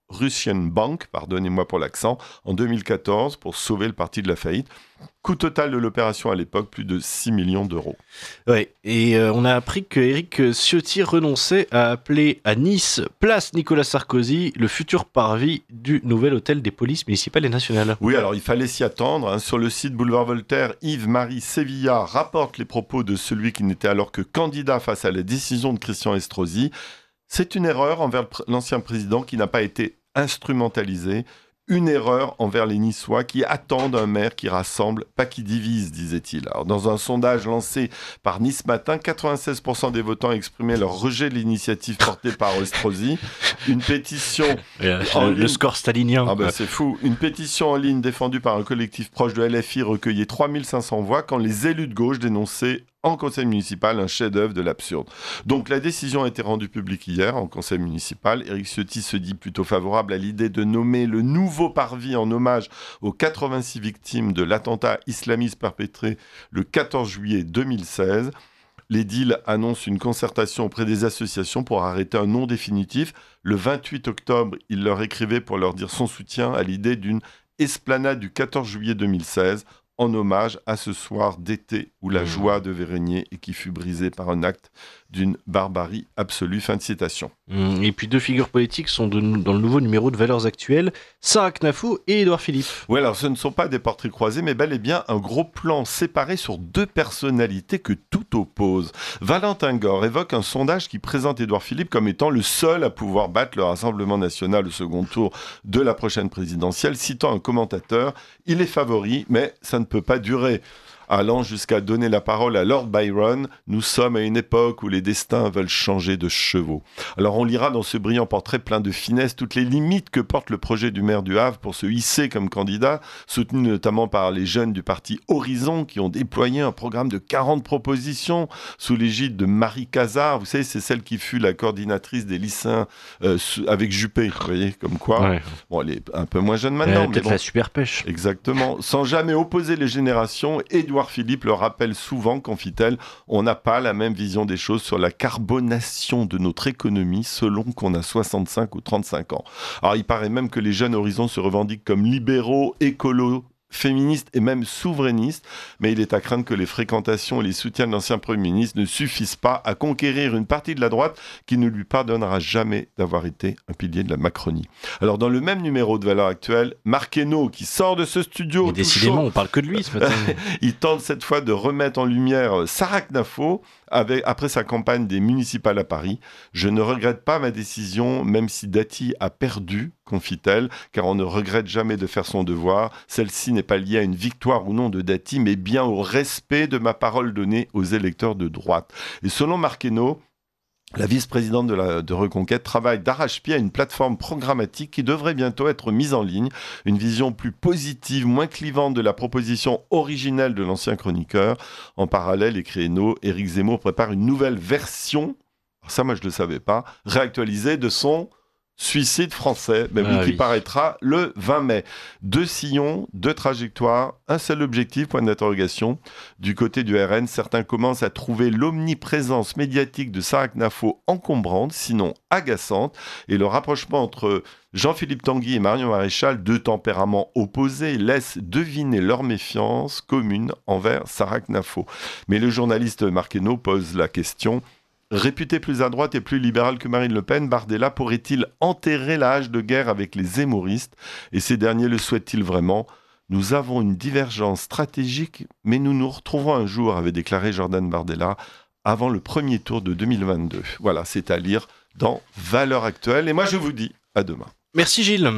Russian Bank, pardonnez-moi pour l'accent, en deux mille quatorze pour sauver le parti de la faillite. Coût total de l'opération à l'époque, plus de six millions d'euros. Ouais, et euh, on a appris que Éric Ciotti renonçait à appeler à Nice, place Nicolas Sarkozy, le futur parvis du nouvel hôtel des polices municipales et nationales. Oui, alors il fallait s'y attendre. Hein. Sur le site Boulevard Voltaire, Yves-Marie Sévilla rapporte les propos de celui qui n'était alors que candidat face à la décision de Christian Estrosi. C'est une erreur envers l'ancien président qui n'a pas été instrumentalisé. Une erreur envers les Niçois qui attendent un maire qui rassemble, pas qui divise, disait-il. Alors, dans un sondage lancé par Nice Matin, quatre-vingt-seize pour cent des votants exprimaient leur rejet de l'initiative portée par Estrosi. Une pétition... Euh, le, ligne... le score stalinien. Ah ben, c'est fou. Une pétition en ligne défendue par un collectif proche de L F I recueillait trois mille cinq cents voix quand les élus de gauche dénonçaient en conseil municipal un chef-d'œuvre de l'absurde. Donc la décision a été rendue publique hier en conseil municipal. Éric Ciotti se dit plutôt favorable à l'idée de nommer le nouveau parvis en hommage aux quatre-vingt-six victimes de l'attentat islamiste perpétré le quatorze juillet deux mille seize. L'édile annonce une concertation auprès des associations pour arrêter un nom définitif. Le vingt-huit octobre, il leur écrivait pour leur dire son soutien à l'idée d'une esplanade du quatorze juillet deux mille seize en hommage à ce soir d'été où la joie devait régner et qui fut brisée par un acte d'une barbarie absolue. Fin de citation. Et puis deux figures politiques sont de, dans le nouveau numéro de Valeurs Actuelles, Sarah Knafou et Édouard Philippe. Oui, alors ce ne sont pas des portraits croisés, mais bel et bien un gros plan séparé sur deux personnalités que tout oppose. Valentin Gore évoque un sondage qui présente Édouard Philippe comme étant le seul à pouvoir battre le Rassemblement national au second tour de la prochaine présidentielle, citant un commentateur, il est favori, mais ça ne peut pas durer. Allant jusqu'à donner la parole à Lord Byron, nous sommes à une époque où les destins veulent changer de chevaux. Alors on lira dans ce brillant portrait plein de finesse toutes les limites que porte le projet du maire du Havre pour se hisser comme candidat, soutenu notamment par les jeunes du parti Horizon qui ont déployé un programme de quarante propositions sous l'égide de Marie Cazard. Vous savez, c'est celle qui fut la coordinatrice des lycéens euh, avec Juppé, vous voyez, comme quoi. Ouais. Bon, elle est un peu moins jeune maintenant. Euh, peut-être bon, la super pêche. Exactement. Sans jamais opposer les générations, Édouard Philippe le rappelle souvent, confie-t-elle, on n'a pas la même vision des choses sur la carbonation de notre économie selon qu'on a soixante-cinq ou trente-cinq ans. Alors il paraît même que les jeunes Horizons se revendiquent comme libéraux, écolos, féministes et même souverainistes, mais il est à craindre que les fréquentations et les soutiens de l'ancien Premier ministre ne suffisent pas à conquérir une partie de la droite qui ne lui pardonnera jamais d'avoir été un pilier de la Macronie. Alors dans le même numéro de Valeurs Actuelles, Marc Hainaut, qui sort de ce studio... Mais décidément, chaud, on parle que de lui ce matin. il tente cette fois de remettre en lumière Sarah Knafou, Avec, après sa campagne des municipales à Paris. Je ne regrette pas ma décision, même si Dati a perdu, confie-t-elle, car on ne regrette jamais de faire son devoir. Celle-ci n'est pas liée à une victoire ou non de Dati, mais bien au respect de ma parole donnée aux électeurs de droite. Et selon Marc Hainaut, la vice-présidente de, la, de Reconquête travaille d'arrache-pied à une plateforme programmatique qui devrait bientôt être mise en ligne. Une vision plus positive, moins clivante de la proposition originelle de l'ancien chroniqueur. En parallèle, écrit Hainaut, Éric Zemmour prépare une nouvelle version, ça moi je ne le savais pas, réactualisée de son Suicide français, mais ah oui, qui oui. paraîtra le vingt mai. Deux sillons, deux trajectoires, un seul objectif, point d'interrogation. Du côté du R N, certains commencent à trouver l'omniprésence médiatique de Sarah Knafou encombrante, sinon agaçante, et le rapprochement entre Jean-Philippe Tanguy et Marion Maréchal, deux tempéraments opposés, laisse deviner leur méfiance commune envers Sarah Knafou. Mais le journaliste Marc Hainaut pose la question... Réputé plus à droite et plus libéral que Marine Le Pen, Bardella pourrait-il enterrer la hache de guerre avec les zémoristes? Et ces derniers le souhaitent-ils vraiment? Nous avons une divergence stratégique, mais nous nous retrouverons un jour, avait déclaré Jordan Bardella, avant le premier tour de deux mille vingt-deux. Voilà, c'est à lire dans Valeurs Actuelles. Et moi, je vous dis à demain. Merci Gilles.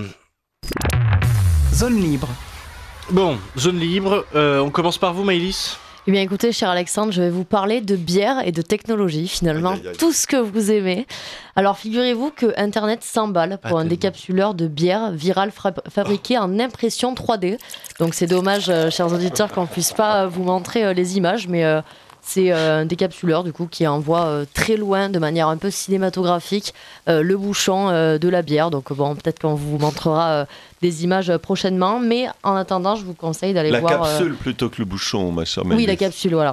Zone libre. Bon, zone libre. Euh, on commence par vous, Maëlys. Eh bien écoutez, cher Alexandre, je vais vous parler de bière et de technologie, finalement, aïe, aïe, aïe. Tout ce que vous aimez. Alors figurez-vous que Internet s'emballe pour ah, un décapsuleur de bière viral fra- fabriqué oh. en impression trois D. Donc c'est dommage, euh, chers auditeurs, qu'on ne puisse pas vous montrer euh, les images, mais... Euh, C'est euh, un décapsuleur du coup qui envoie euh, très loin, de manière un peu cinématographique, euh, le bouchon euh, de la bière. Donc bon, peut-être qu'on vous montrera euh, des images prochainement, mais en attendant, je vous conseille d'aller la voir... La capsule euh... plutôt que le bouchon, ma chère Maëlys. Oui, la capsule, voilà.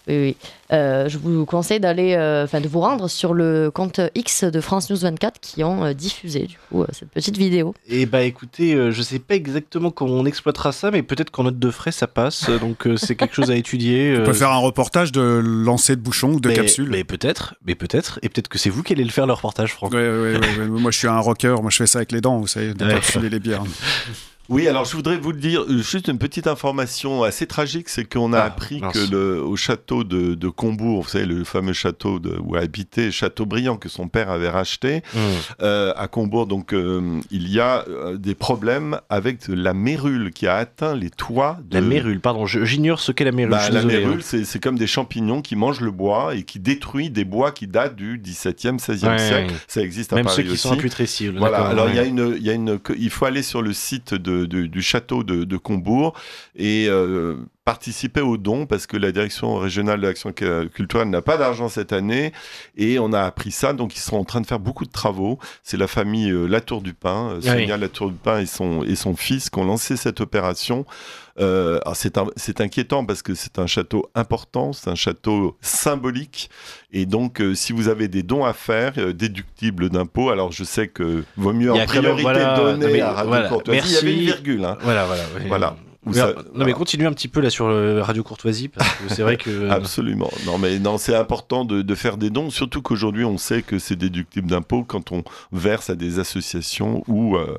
oui, oui. Euh, je vous conseille d'aller, enfin, euh, de vous rendre sur le compte X de France News vingt-quatre qui ont euh, diffusé du coup euh, cette petite vidéo. Et bah écoutez, euh, je sais pas exactement comment on exploitera ça, mais peut-être qu'en note de frais ça passe, donc euh, c'est quelque chose à étudier. On euh, peut faire un reportage de lancer de bouchons ou de mais, capsules. Mais peut-être, mais peut-être, et peut-être que c'est vous qui allez le faire le reportage, Franck. Ouais, ouais, ouais, ouais. Moi je suis un rocker, moi je fais ça avec les dents, vous savez, de capsuler les bières. Oui, alors je voudrais vous le dire, juste une petite information assez tragique, c'est qu'on a ah, appris mince. que le, au château de, de Combourg, vous savez, le fameux château de, où habitait Chateaubriand que son père avait racheté, mmh. euh, à Combourg, donc euh, il y a euh, des problèmes avec la mérule qui a atteint les toits. De... La mérule, pardon, je, j'ignore ce qu'est la mérule. Bah, la désolé, mérule, hein. c'est, c'est comme des champignons qui mangent le bois et qui détruisent des bois qui datent du dix-septième, seizième ouais, siècle. Ouais. Ça existe à Même Paris ceux qui aussi. sont imputrescibles. Voilà, alors il ouais. y a une, il y a une, il faut aller sur le site de, de, du château De, de Combourg et euh, participer aux dons parce que la direction régionale de l'action culturelle n'a pas d'argent cette année et on a appris ça, donc ils sont en train de faire beaucoup de travaux. C'est la famille euh, Latour du Pin, euh, Sonia oui. Latour du Pin et son, et son fils qui ont lancé cette opération. Euh, alors c'est, un, c'est inquiétant parce que c'est un château important, c'est un château symbolique et donc euh, si vous avez des dons à faire euh, déductibles d'impôts, alors je sais que vaut mieux en priorité voilà, donner mais, à Radio voilà, Courtoisie. Merci. Il y avait une virgule. Hein. Voilà, voilà. Oui. voilà. Oui, ça, non voilà. mais continuez un petit peu là sur le Radio Courtoisie parce que c'est vrai que absolument non mais non c'est important de, de faire des dons, surtout qu'aujourd'hui on sait que c'est déductible d'impôts quand on verse à des associations ou euh,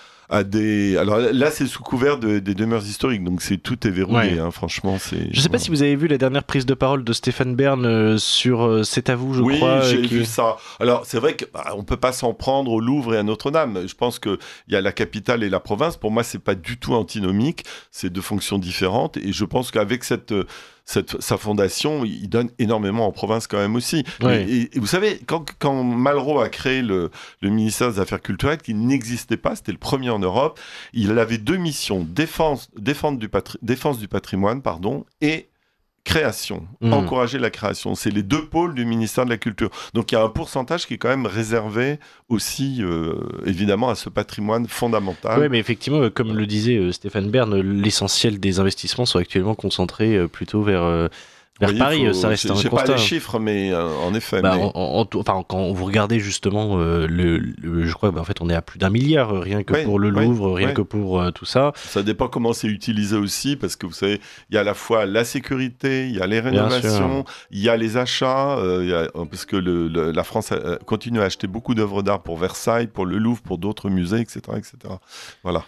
à des... Alors là, c'est sous couvert de, des demeures historiques, donc c'est, tout est verrouillé, ouais. hein, franchement. C'est... Je ne sais pas si vous avez vu la dernière prise de parole de Stéphane Bern euh, sur euh, C'est à vous, je oui, crois. Oui, j'ai qui... vu ça. Alors, c'est vrai qu'on bah, ne peut pas s'en prendre au Louvre et à Notre-Dame. Je pense qu'il y a la capitale et la province. Pour moi, ce n'est pas du tout antinomique. C'est deux fonctions différentes. Et je pense qu'avec cette... Cette, sa fondation, il donne énormément en province quand même aussi. Ouais. Et, et, et vous savez, quand, quand Malraux a créé le, le ministère des Affaires culturelles, qui n'existait pas, c'était le premier en Europe, il avait deux missions, défense, défense, du, patri- défense du patrimoine pardon, et création, mmh. encourager la création. C'est les deux pôles du ministère de la Culture. Donc il y a un pourcentage qui est quand même réservé aussi, euh, évidemment, à ce patrimoine fondamental. Oui, mais effectivement, comme le disait euh, Stéphane Bern, l'essentiel des investissements sont actuellement concentrés euh, plutôt vers... Euh Vers oui, Paris, faut... ça reste j'ai, un j'ai constat. J'ai pas les chiffres, mais euh, en effet. Bah, mais... en, en, en, enfin, quand vous regardez justement, euh, le, le, je crois, bah, en fait, on est à plus d'un milliard euh, rien que oui, pour le Louvre, oui, rien oui. que pour euh, tout ça. Ça dépend comment c'est utilisé aussi, parce que vous savez, il y a à la fois la sécurité, il y a les rénovations, il y a les achats, euh, y a, parce que le, le, la France a, continue à acheter beaucoup d'œuvres d'art pour Versailles, pour le Louvre, pour d'autres musées, et cetera, et cetera. Voilà.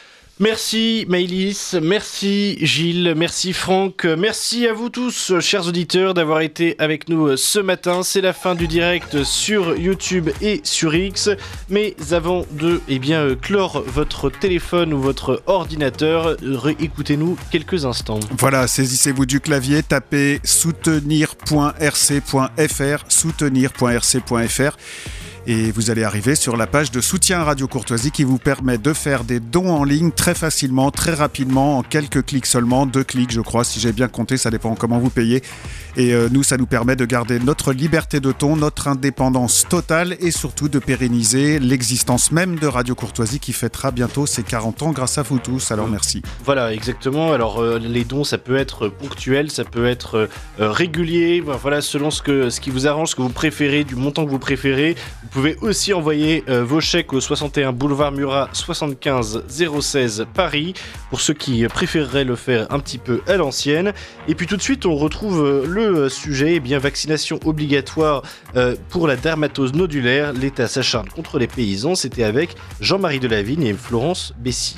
Merci Maëlys, merci Gilles, merci Franck, merci à vous tous, chers auditeurs, d'avoir été avec nous ce matin. C'est la fin du direct sur YouTube et sur X. Mais avant de eh bien, clore votre téléphone ou votre ordinateur, réécoutez-nous quelques instants. Voilà, saisissez-vous du clavier, tapez soutenir point r c point f r, soutenir point r c point f r. Et vous allez arriver sur la page de soutien Radio Courtoisie qui vous permet de faire des dons en ligne très facilement, très rapidement, en quelques clics seulement, deux clics je crois, si j'ai bien compté, ça dépend comment vous payez. Et euh, nous, ça nous permet de garder notre liberté de ton, notre indépendance totale et surtout de pérenniser l'existence même de Radio Courtoisie qui fêtera bientôt ses quarante ans grâce à vous tous, alors merci. Voilà, exactement. Alors euh, les dons, ça peut être ponctuel, ça peut être euh, régulier, voilà, selon ce, que, ce qui vous arrange, ce que vous préférez, du montant que vous préférez. Vous pouvez aussi envoyer euh, vos chèques au soixante et un boulevard Murat soixante-quinze zéro seize Paris pour ceux qui préféreraient le faire un petit peu à l'ancienne. Et puis tout de suite on retrouve euh, le sujet, eh bien vaccination obligatoire euh, pour la dermatose nodulaire. L'État s'acharne contre les paysans. C'était avec Jean-Marie Delavigne et Florence Bessy.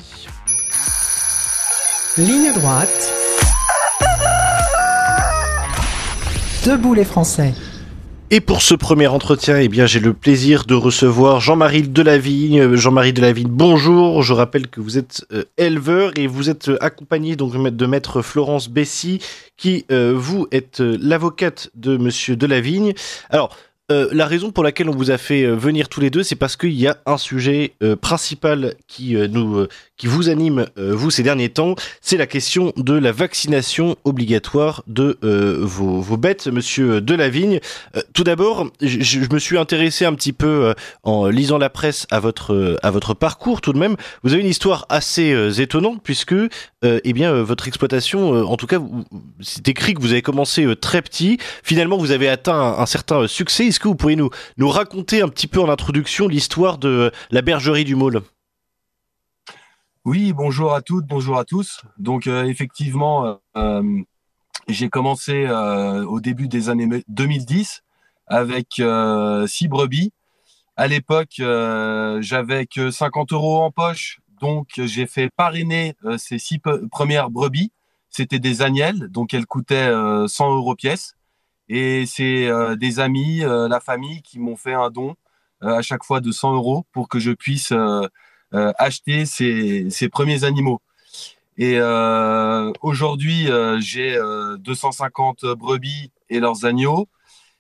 Ligne droite. Debout les Français. Et pour ce premier entretien, eh bien, j'ai le plaisir de recevoir Jean-Marie Delavigne. Jean-Marie Delavigne, bonjour. Je rappelle que vous êtes euh, éleveur et vous êtes euh, accompagné donc de maître Florence Bessy, qui, euh, vous, êtes euh, l'avocate de monsieur Delavigne. Alors, euh, la raison pour laquelle on vous a fait euh, venir tous les deux, c'est parce qu'il y a un sujet euh, principal qui, euh, nous, euh, qui vous anime, euh, vous, ces derniers temps. C'est la question de la vaccination obligatoire de euh, vos, vos bêtes, monsieur Delavigne. Euh, tout d'abord, je, je me suis intéressé un petit peu euh, en lisant la presse à votre, euh, à votre parcours tout de même. Vous avez une histoire assez euh, étonnante puisque euh, eh bien, euh, votre exploitation, euh, en tout cas, vous, c'est écrit que vous avez commencé euh, très petit. Finalement, vous avez atteint un, un certain euh, succès. Est-ce que vous pourriez nous, nous raconter un petit peu en introduction l'histoire de euh, la bergerie du Maule ? Oui, bonjour à toutes, bonjour à tous. Donc euh, effectivement, euh, j'ai commencé euh, au début des années deux mille dix avec euh, six brebis. À l'époque, euh, j'avais que cinquante euros en poche, donc j'ai fait parrainer euh, ces six pe- premières brebis. C'était des agnelles, donc elles coûtaient euh, cent euros pièce. Et c'est euh, des amis, euh, la famille qui m'ont fait un don euh, à chaque fois de cent euros pour que je puisse euh, euh, acheter ces, ces premiers animaux. Et euh, aujourd'hui, euh, j'ai euh, deux cent cinquante brebis et leurs agneaux.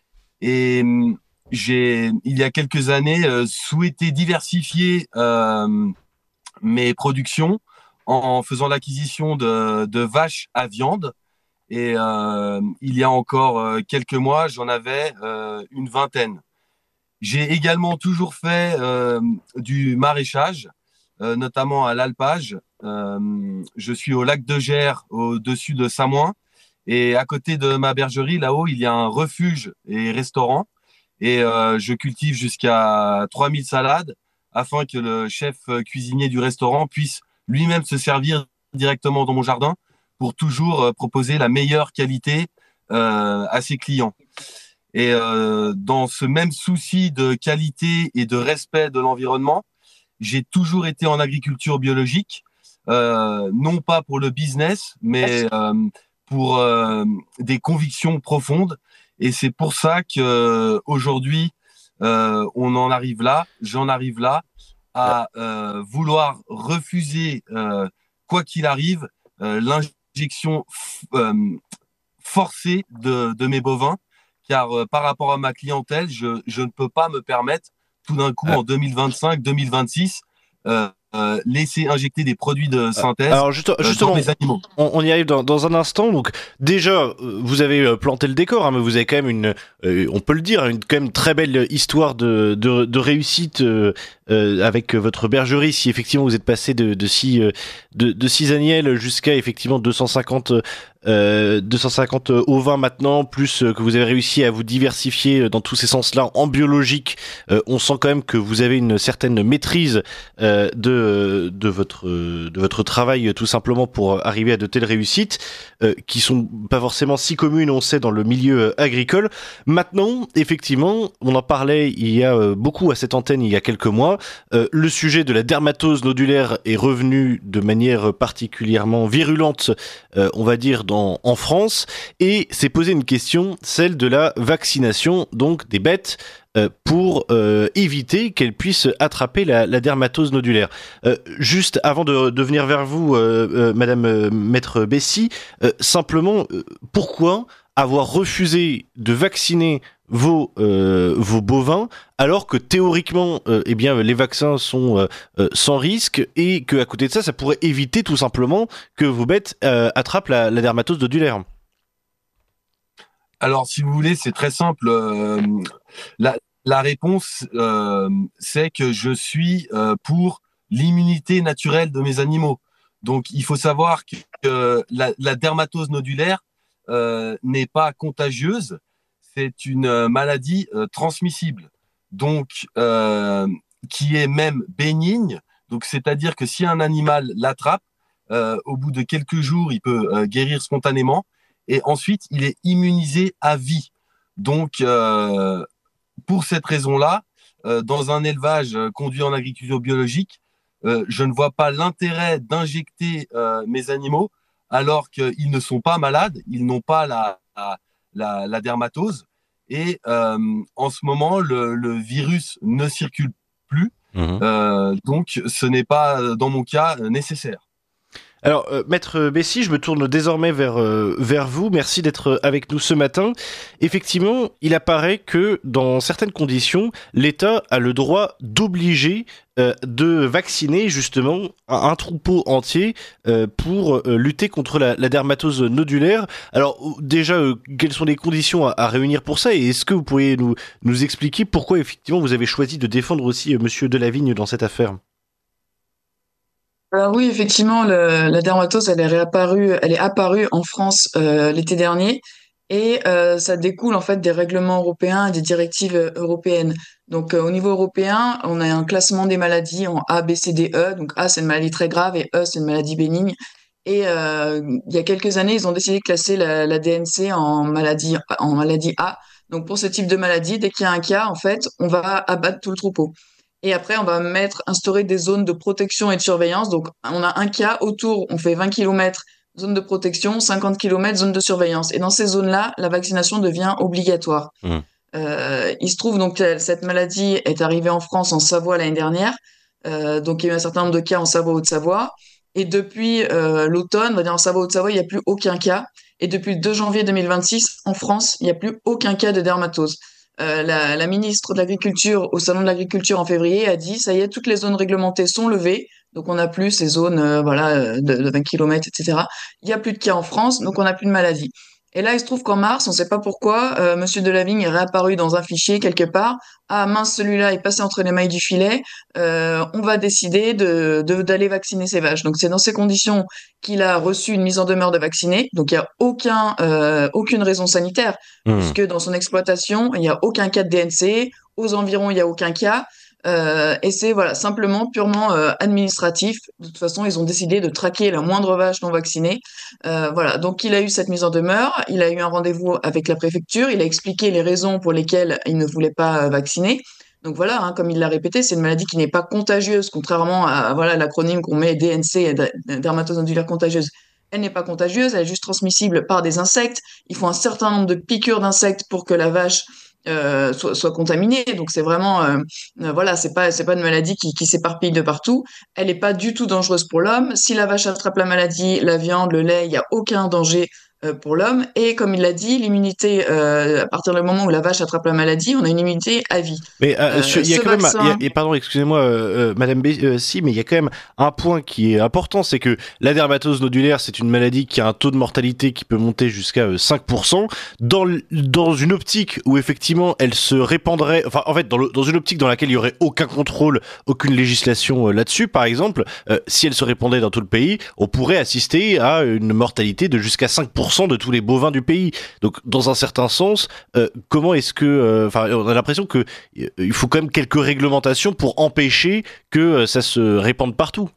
Et j'ai, il y a quelques années, euh, souhaité diversifier euh, mes productions en faisant l'acquisition de, de vaches à viande. Et euh, il y a encore euh, quelques mois, j'en avais euh, une vingtaine. J'ai également toujours fait euh, du maraîchage, euh, notamment à l'alpage. Euh, je suis au lac de Gers, au-dessus de Samoin. Et à côté de ma bergerie, là-haut, il y a un refuge et restaurant. Et euh, je cultive jusqu'à trois mille salades afin que le chef cuisinier du restaurant puisse lui-même se servir directement dans mon jardin pour toujours euh, proposer la meilleure qualité euh, à ses clients. Et euh, dans ce même souci de qualité et de respect de l'environnement, j'ai toujours été en agriculture biologique, euh, non pas pour le business, mais euh, pour euh, des convictions profondes. Et c'est pour ça qu'aujourd'hui, euh, on en arrive là, j'en arrive là, à euh, vouloir refuser, euh, quoi qu'il arrive, euh, l'injection f- euh, forcée de, de mes bovins, car euh, par rapport à ma clientèle, je, je ne peux pas me permettre tout d'un coup en deux mille vingt-cinq, deux mille vingt-six euh, euh, laisser injecter des produits de synthèse. Alors juste, euh, justement, dans mes animaux. on, on y arrive dans, dans un instant. Donc déjà, euh, vous avez euh, planté le décor, hein, mais vous avez quand même une, euh, on peut le dire, une quand même très belle histoire de, de, de réussite euh, euh, avec votre bergerie. Si effectivement vous êtes passé de, de six euh, de, de six agnelles jusqu'à effectivement deux cent cinquante Euh, deux cent cinquante ovins maintenant, plus euh, que vous avez réussi à vous diversifier euh, dans tous ces sens-là en biologique, euh, on sent quand même que vous avez une certaine maîtrise euh, de de votre euh, de votre travail, euh, tout simplement pour arriver à de telles réussites euh, qui sont pas forcément si communes, on sait, dans le milieu euh, agricole. Maintenant, effectivement, on en parlait il y a euh, beaucoup à cette antenne il y a quelques mois. Euh, le sujet de la dermatose nodulaire est revenu de manière particulièrement virulente, euh, on va dire, dans En, en France, et s'est posé une question, celle de la vaccination donc des bêtes euh, pour euh, éviter qu'elles puissent attraper la, la dermatose nodulaire. Euh, juste avant de, de venir vers vous, euh, euh, Madame euh, Maître Bessy, euh, simplement, euh, pourquoi avoir refusé de vacciner vos euh, vos bovins alors que théoriquement euh, eh bien les vaccins sont euh, euh, sans risque et que à côté de ça ça pourrait éviter tout simplement que vos bêtes euh, attrapent la, la dermatose nodulaire? Alors, si vous voulez, c'est très simple. Euh, la, la réponse, euh, c'est que je suis euh, pour l'immunité naturelle de mes animaux. Donc, il faut savoir que, que la, la dermatose nodulaire euh, n'est pas contagieuse. C'est une maladie euh, transmissible, donc euh, qui est même bénigne. Donc, c'est-à-dire que si un animal l'attrape, euh, au bout de quelques jours, il peut euh, guérir spontanément. Et ensuite, il est immunisé à vie. Donc, euh, pour cette raison-là, euh, dans un élevage euh, conduit en agriculture biologique, euh, je ne vois pas l'intérêt d'injecter euh, mes animaux alors qu'ils ne sont pas malades, ils n'ont pas la, la, la, la dermatose. Et euh, en ce moment, le, le virus ne circule plus. Mmh. Euh, donc, ce n'est pas, dans mon cas, nécessaire. Alors, euh, Maître Bessy, je me tourne désormais vers, euh, vers vous. Merci d'être avec nous ce matin. Effectivement, il apparaît que dans certaines conditions, l'État a le droit d'obliger euh, de vacciner justement un, un troupeau entier euh, pour euh, lutter contre la, la dermatose nodulaire. Alors déjà, euh, quelles sont les conditions à, à réunir pour ça, et est-ce que vous pourriez nous, nous expliquer pourquoi effectivement vous avez choisi de défendre aussi euh, Monsieur Delavigne dans cette affaire? Alors oui, effectivement, le- la dermatose, elle est réapparue, elle est apparue en France euh, l'été dernier, et euh, ça découle en fait des règlements européens et des directives euh, européennes. Donc euh, au niveau européen, on a un classement des maladies en A, B, C, D, E. Donc A, c'est une maladie très grave, et E, c'est une maladie bénigne. Et euh, il y a quelques années, ils ont décidé de classer la, la D N C en maladie en maladie A. Donc pour ce type de maladie, dès qu'il y a un cas, en fait, on va abattre tout le troupeau. Et après, on va mettre, instaurer des zones de protection et de surveillance. Donc, on a un cas autour, on fait vingt kilomètres, zone de protection, cinquante kilomètres, zone de surveillance. Et dans ces zones-là, la vaccination devient obligatoire. Mmh. Euh, il se trouve donc que cette maladie est arrivée en France, en Savoie, l'année dernière. Euh, donc, il y a eu un certain nombre de cas en Savoie, Haute-Savoie. Et depuis euh, l'automne, on va dire en Savoie, Haute-Savoie, il n'y a plus aucun cas. Et depuis le deux janvier deux mille vingt-six, en France, il n'y a plus aucun cas de dermatose. Euh, la, la ministre de l'Agriculture, au Salon de l'Agriculture en février, a dit, ça y est, toutes les zones réglementées sont levées. Donc, on n'a plus ces zones euh, voilà, euh, de, de vingt kilomètres, et cetera. Il n'y a plus de cas en France, donc on n'a plus de maladie. Et là, il se trouve qu'en mars, on ne sait pas pourquoi, euh, Monsieur Delavigne est réapparu dans un fichier quelque part. Ah mince, celui-là est passé entre les mailles du filet. Euh, on va décider de, de, d'aller vacciner ces vaches. Donc, c'est dans ces conditions qu'il a reçu une mise en demeure de vacciner. Donc, il n'y a aucun, euh, aucune raison sanitaire, Mmh. puisque dans son exploitation, il n'y a aucun cas de D N C. Aux environs, il n'y a aucun cas. Euh, et c'est voilà simplement purement euh, administratif. De toute façon, ils ont décidé de traquer la moindre vache non vaccinée. Euh, voilà. Donc, il a eu cette mise en demeure. Il a eu un rendez-vous avec la préfecture. Il a expliqué les raisons pour lesquelles il ne voulait pas euh, vacciner. Donc voilà, hein, comme il l'a répété, c'est une maladie qui n'est pas contagieuse, contrairement à voilà l'acronyme qu'on met D N C, dermatose nodulaire contagieuse. Elle n'est pas contagieuse, elle est juste transmissible par des insectes. Il faut un certain nombre de piqûres d'insectes pour que la vache euh, soit, soit contaminée. Donc c'est vraiment, euh, euh, voilà, c'est pas, c'est pas une maladie qui, qui s'éparpille de partout. Elle n'est pas du tout dangereuse pour l'homme. Si la vache attrape la maladie, la viande, le lait, il n'y a aucun danger euh, pour l'homme. Et comme il l'a dit, l'immunité, euh, à partir du moment où la vache attrape la maladie, on a une immunité à vie. Mais euh, Euh, sur- il y a ce quand même, vaccin- il y a- et pardon, excusez-moi, euh, euh, Madame Bessy, mais il y a quand même un point qui est important, c'est que la dermatose nodulaire, c'est une maladie qui a un taux de mortalité qui peut monter jusqu'à euh, cinq pour cent. Dans, l- dans une optique où effectivement elle se répandrait, enfin en fait dans, le- dans une optique dans laquelle il y aurait aucun contrôle, aucune législation euh, là-dessus, par exemple, euh, si elle se répandait dans tout le pays, on pourrait assister à une mortalité de jusqu'à cinq pour cent de tous les bovins du pays. Donc dans un certain sens, euh, comment est-ce que, euh, enfin on a l'impression que euh, il faut quand même quelques réglementations pour empêcher que euh, ça se répande partout.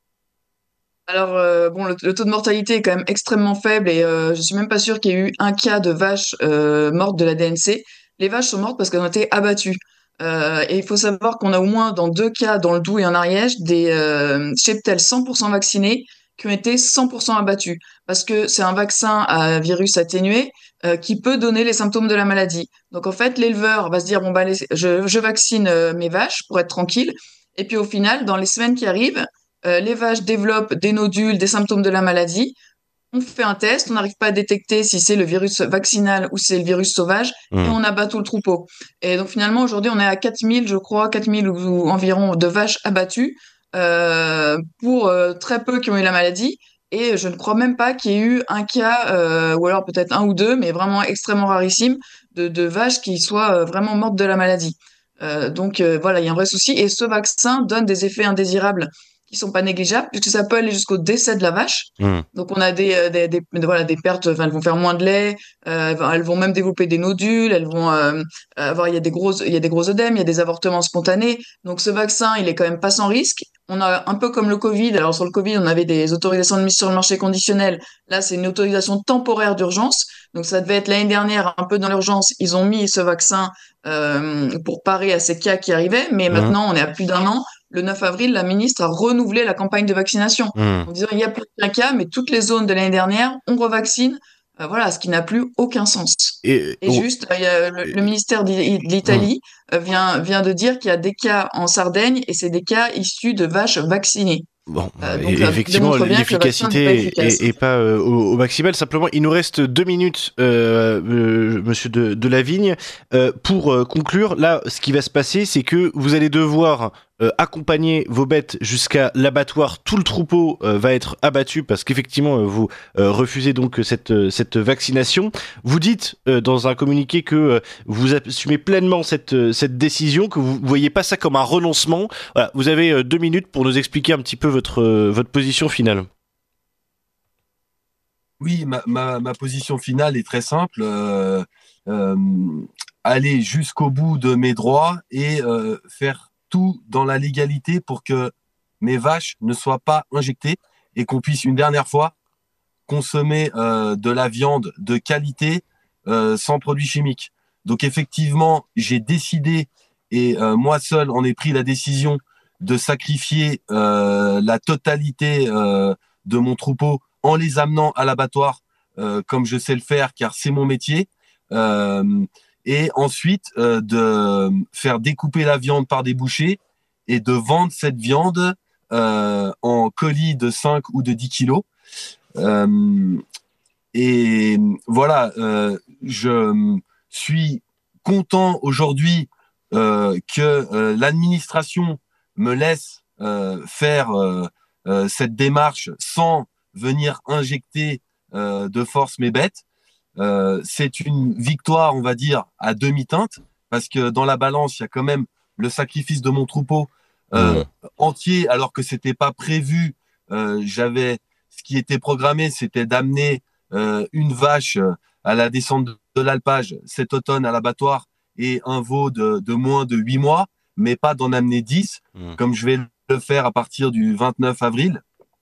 Alors, euh, bon, le, le taux de mortalité est quand même extrêmement faible, et euh, je suis même pas sûre qu'il y ait eu un cas de vache euh, morte de la D N C. Les vaches sont mortes parce qu'elles ont été abattues. Euh, et il faut savoir qu'on a au moins dans deux cas, dans le Doubs et en Ariège, des euh, cheptels cent pour cent vaccinés qui ont été cent pour cent abattus. Parce que c'est un vaccin à virus atténué euh, qui peut donner les symptômes de la maladie. Donc en fait, l'éleveur va se dire, bon, bah, allez, je, je vaccine euh, mes vaches pour être tranquille. Et puis au final, dans les semaines qui arrivent, euh, les vaches développent des nodules, des symptômes de la maladie. On fait un test, on n'arrive pas à détecter si c'est le virus vaccinal ou si c'est le virus sauvage, Mmh. et on abat tout le troupeau. Et donc finalement, aujourd'hui, on est à quatre mille, je crois, quatre mille ou, ou environ de vaches abattues euh, pour euh, très peu qui ont eu la maladie. Et je ne crois même pas qu'il y ait eu un cas, euh, ou alors peut-être un ou deux, mais vraiment extrêmement rarissime, de, de vaches qui soient euh, vraiment mortes de la maladie. Euh, donc euh, voilà, il y a un vrai souci. Et ce vaccin donne des effets indésirables qui sont pas négligeables, puisque ça peut aller jusqu'au décès de la vache. Mmh. Donc on a des, euh, des, des, voilà, des pertes, enfin elles vont faire moins de lait, euh, elles vont même développer des nodules, elles vont euh, avoir, il y a des gros, il y a des gros œdèmes, il y a des avortements spontanés. Donc ce vaccin, il est quand même pas sans risque. On a un peu comme le Covid. Alors sur le Covid, on avait des autorisations de mise sur le marché conditionnelles. Là, c'est une autorisation temporaire d'urgence. Donc ça devait être l'année dernière, un peu dans l'urgence. Ils ont mis ce vaccin euh, pour parer à ces cas qui arrivaient. Mais Mmh. maintenant, on est à plus d'un an. Le neuf avril, la ministre a renouvelé la campagne de vaccination Mmh. en disant il n'y a plus qu'un cas, mais toutes les zones de l'année dernière, on revaccine. Euh, voilà, ce qui n'a plus aucun sens. Et, Et oh, juste, il y a le, le ministère d'I- d'Italie euh, vient, vient de dire qu'il y a des cas en Sardaigne, et c'est des cas issus de vaches vaccinées. Bon, Euh, donc, et ça effectivement, démontre bien que le vaccin n'est pas l'efficacité efficace. est, est pas euh, au, au maximal. Simplement, il nous reste deux minutes, euh, euh, Monsieur de, de Lavigne, euh, pour euh, conclure. Là, ce qui va se passer, c'est que vous allez devoir euh, accompagner vos bêtes jusqu'à l'abattoir. Tout le troupeau euh, va être abattu parce qu'effectivement, euh, vous euh, refusez donc cette euh, cette vaccination. Vous dites euh, dans un communiqué que euh, vous assumez pleinement cette euh, cette décision, que vous voyez pas ça comme un renoncement. Voilà, vous avez euh, deux minutes pour nous expliquer un petit peu votre euh, votre position finale. Oui, ma, ma, ma position finale est très simple. Euh, euh, aller jusqu'au bout de mes droits et euh, faire tout dans la légalité pour que mes vaches ne soient pas injectées et qu'on puisse une dernière fois consommer euh, de la viande de qualité euh, sans produits chimiques. Donc effectivement, j'ai décidé, et euh, moi seul en ai pris la décision de sacrifier euh, la totalité euh, de mon troupeau en les amenant à l'abattoir euh, comme je sais le faire, car c'est mon métier. Euh, et ensuite euh, de faire découper la viande par des bouchers et de vendre cette viande euh, en colis de cinq ou de dix kilos. Euh, et voilà, euh, je suis content aujourd'hui euh, que euh, l'administration me laisse euh, faire euh, euh, cette démarche sans venir injecter euh, de force mes bêtes. Euh, c'est une victoire, on va dire, à demi-teinte, parce que dans la balance, il y a quand même le sacrifice de mon troupeau euh, mmh. entier, alors que c'était pas prévu. Euh, j'avais, ce qui était programmé, c'était d'amener euh, une vache à la descente de l'alpage cet automne à l'abattoir et un veau de, de moins de huit mois, mais pas d'en amener dix, mmh. comme je vais le faire à partir du vingt-neuf avril.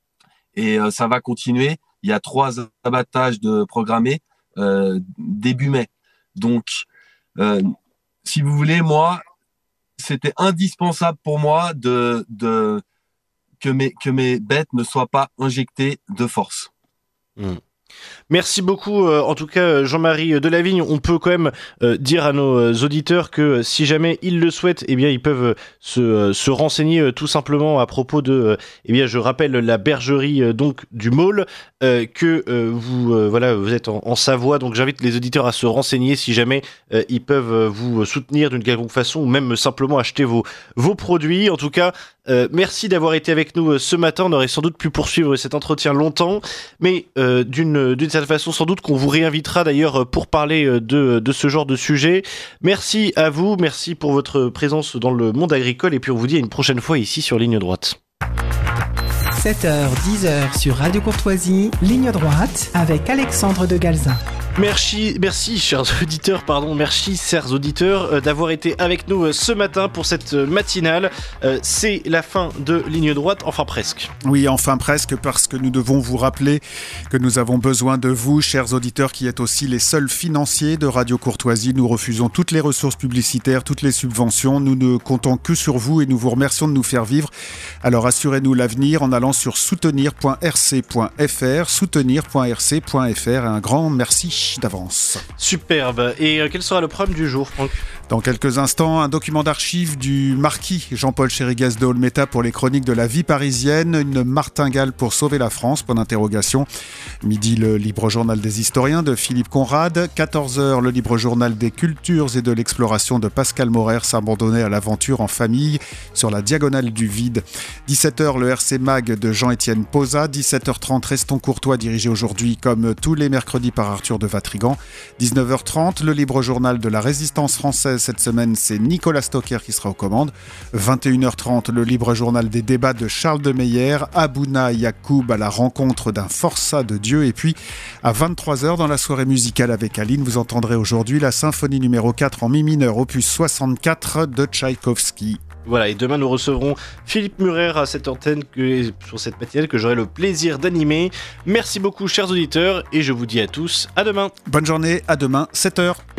Et euh, ça va continuer. Il y a trois abattages de programmés euh, début mai. Donc, euh, si vous voulez, moi, c'était indispensable pour moi de, de que mes que mes bêtes ne soient pas injectées de force. Mmh. Merci beaucoup, euh, en tout cas Jean-Marie Delavigne. On peut quand même euh, dire à nos euh, auditeurs que euh, si jamais ils le souhaitent, eh bien ils peuvent euh, se, euh, se renseigner euh, tout simplement à propos de, euh, eh bien je rappelle la bergerie euh, donc du Maule, euh, que euh, vous euh, voilà vous êtes en, en Savoie, donc j'invite les auditeurs à se renseigner si jamais euh, ils peuvent euh, vous soutenir d'une quelconque façon ou même simplement acheter vos vos produits. En tout cas, Euh, merci d'avoir été avec nous euh, ce matin. On aurait sans doute pu poursuivre cet entretien longtemps, mais euh, d'une d'une certaine façon, sans doute qu'on vous réinvitera d'ailleurs pour parler euh, de de ce genre de sujet. Merci à vous, merci pour votre présence dans le monde agricole, et puis on vous dit à une prochaine fois ici sur Ligne Droite. sept heures dix heures sur Radio Courtoisie, Ligne Droite avec Alexandre de Galzin. Merci, merci, chers auditeurs, pardon, merci, chers auditeurs, euh, d'avoir été avec nous euh, ce matin pour cette euh, matinale. Euh, c'est la fin de Ligne Droite, enfin presque. Oui, enfin presque, parce que nous devons vous rappeler que nous avons besoin de vous, chers auditeurs, qui êtes aussi les seuls financiers de Radio Courtoisie. Nous refusons toutes les ressources publicitaires, toutes les subventions. Nous ne comptons que sur vous et nous vous remercions de nous faire vivre. Alors assurez-nous l'avenir en allant sur soutenir point r c point f r, soutenir point r c point f r. Un grand merci d'avance. Superbe. Et euh, quel sera le programme du jour, Franck ? Dans quelques instants, un document d'archives du marquis Jean-Paul Chérigas de Olmeta pour les chroniques de la vie parisienne, une martingale pour sauver la France, point d'interrogation. Midi, le libre journal des historiens de Philippe Conrad. quatorze heures, le libre journal des cultures et de l'exploration de Pascal Maurer, s'abandonner à l'aventure en famille sur la diagonale du vide. dix-sept heures, le R C Mag de Jean-Étienne Posa. dix-sept heures trente, Restons Courtois, dirigé aujourd'hui comme tous les mercredis par Arthur de Vatrigan. dix-neuf heures trente, le libre journal de la résistance française. Cette semaine, c'est Nicolas Stocker qui sera aux commandes. vingt et une heures trente, le libre journal des débats de Charles de Meyer. Abouna Yacoub à la rencontre d'un forçat de Dieu. Et puis, à vingt-trois heures, dans la soirée musicale avec Aline, vous entendrez aujourd'hui la symphonie numéro quatre en mi mineur, opus soixante-quatre de Tchaïkovski. Voilà, et demain nous recevrons Philippe Murer à cette antenne, que, sur cette matinale que j'aurai le plaisir d'animer. Merci beaucoup, chers auditeurs, et je vous dis à tous à demain. Bonne journée, à demain, sept heures.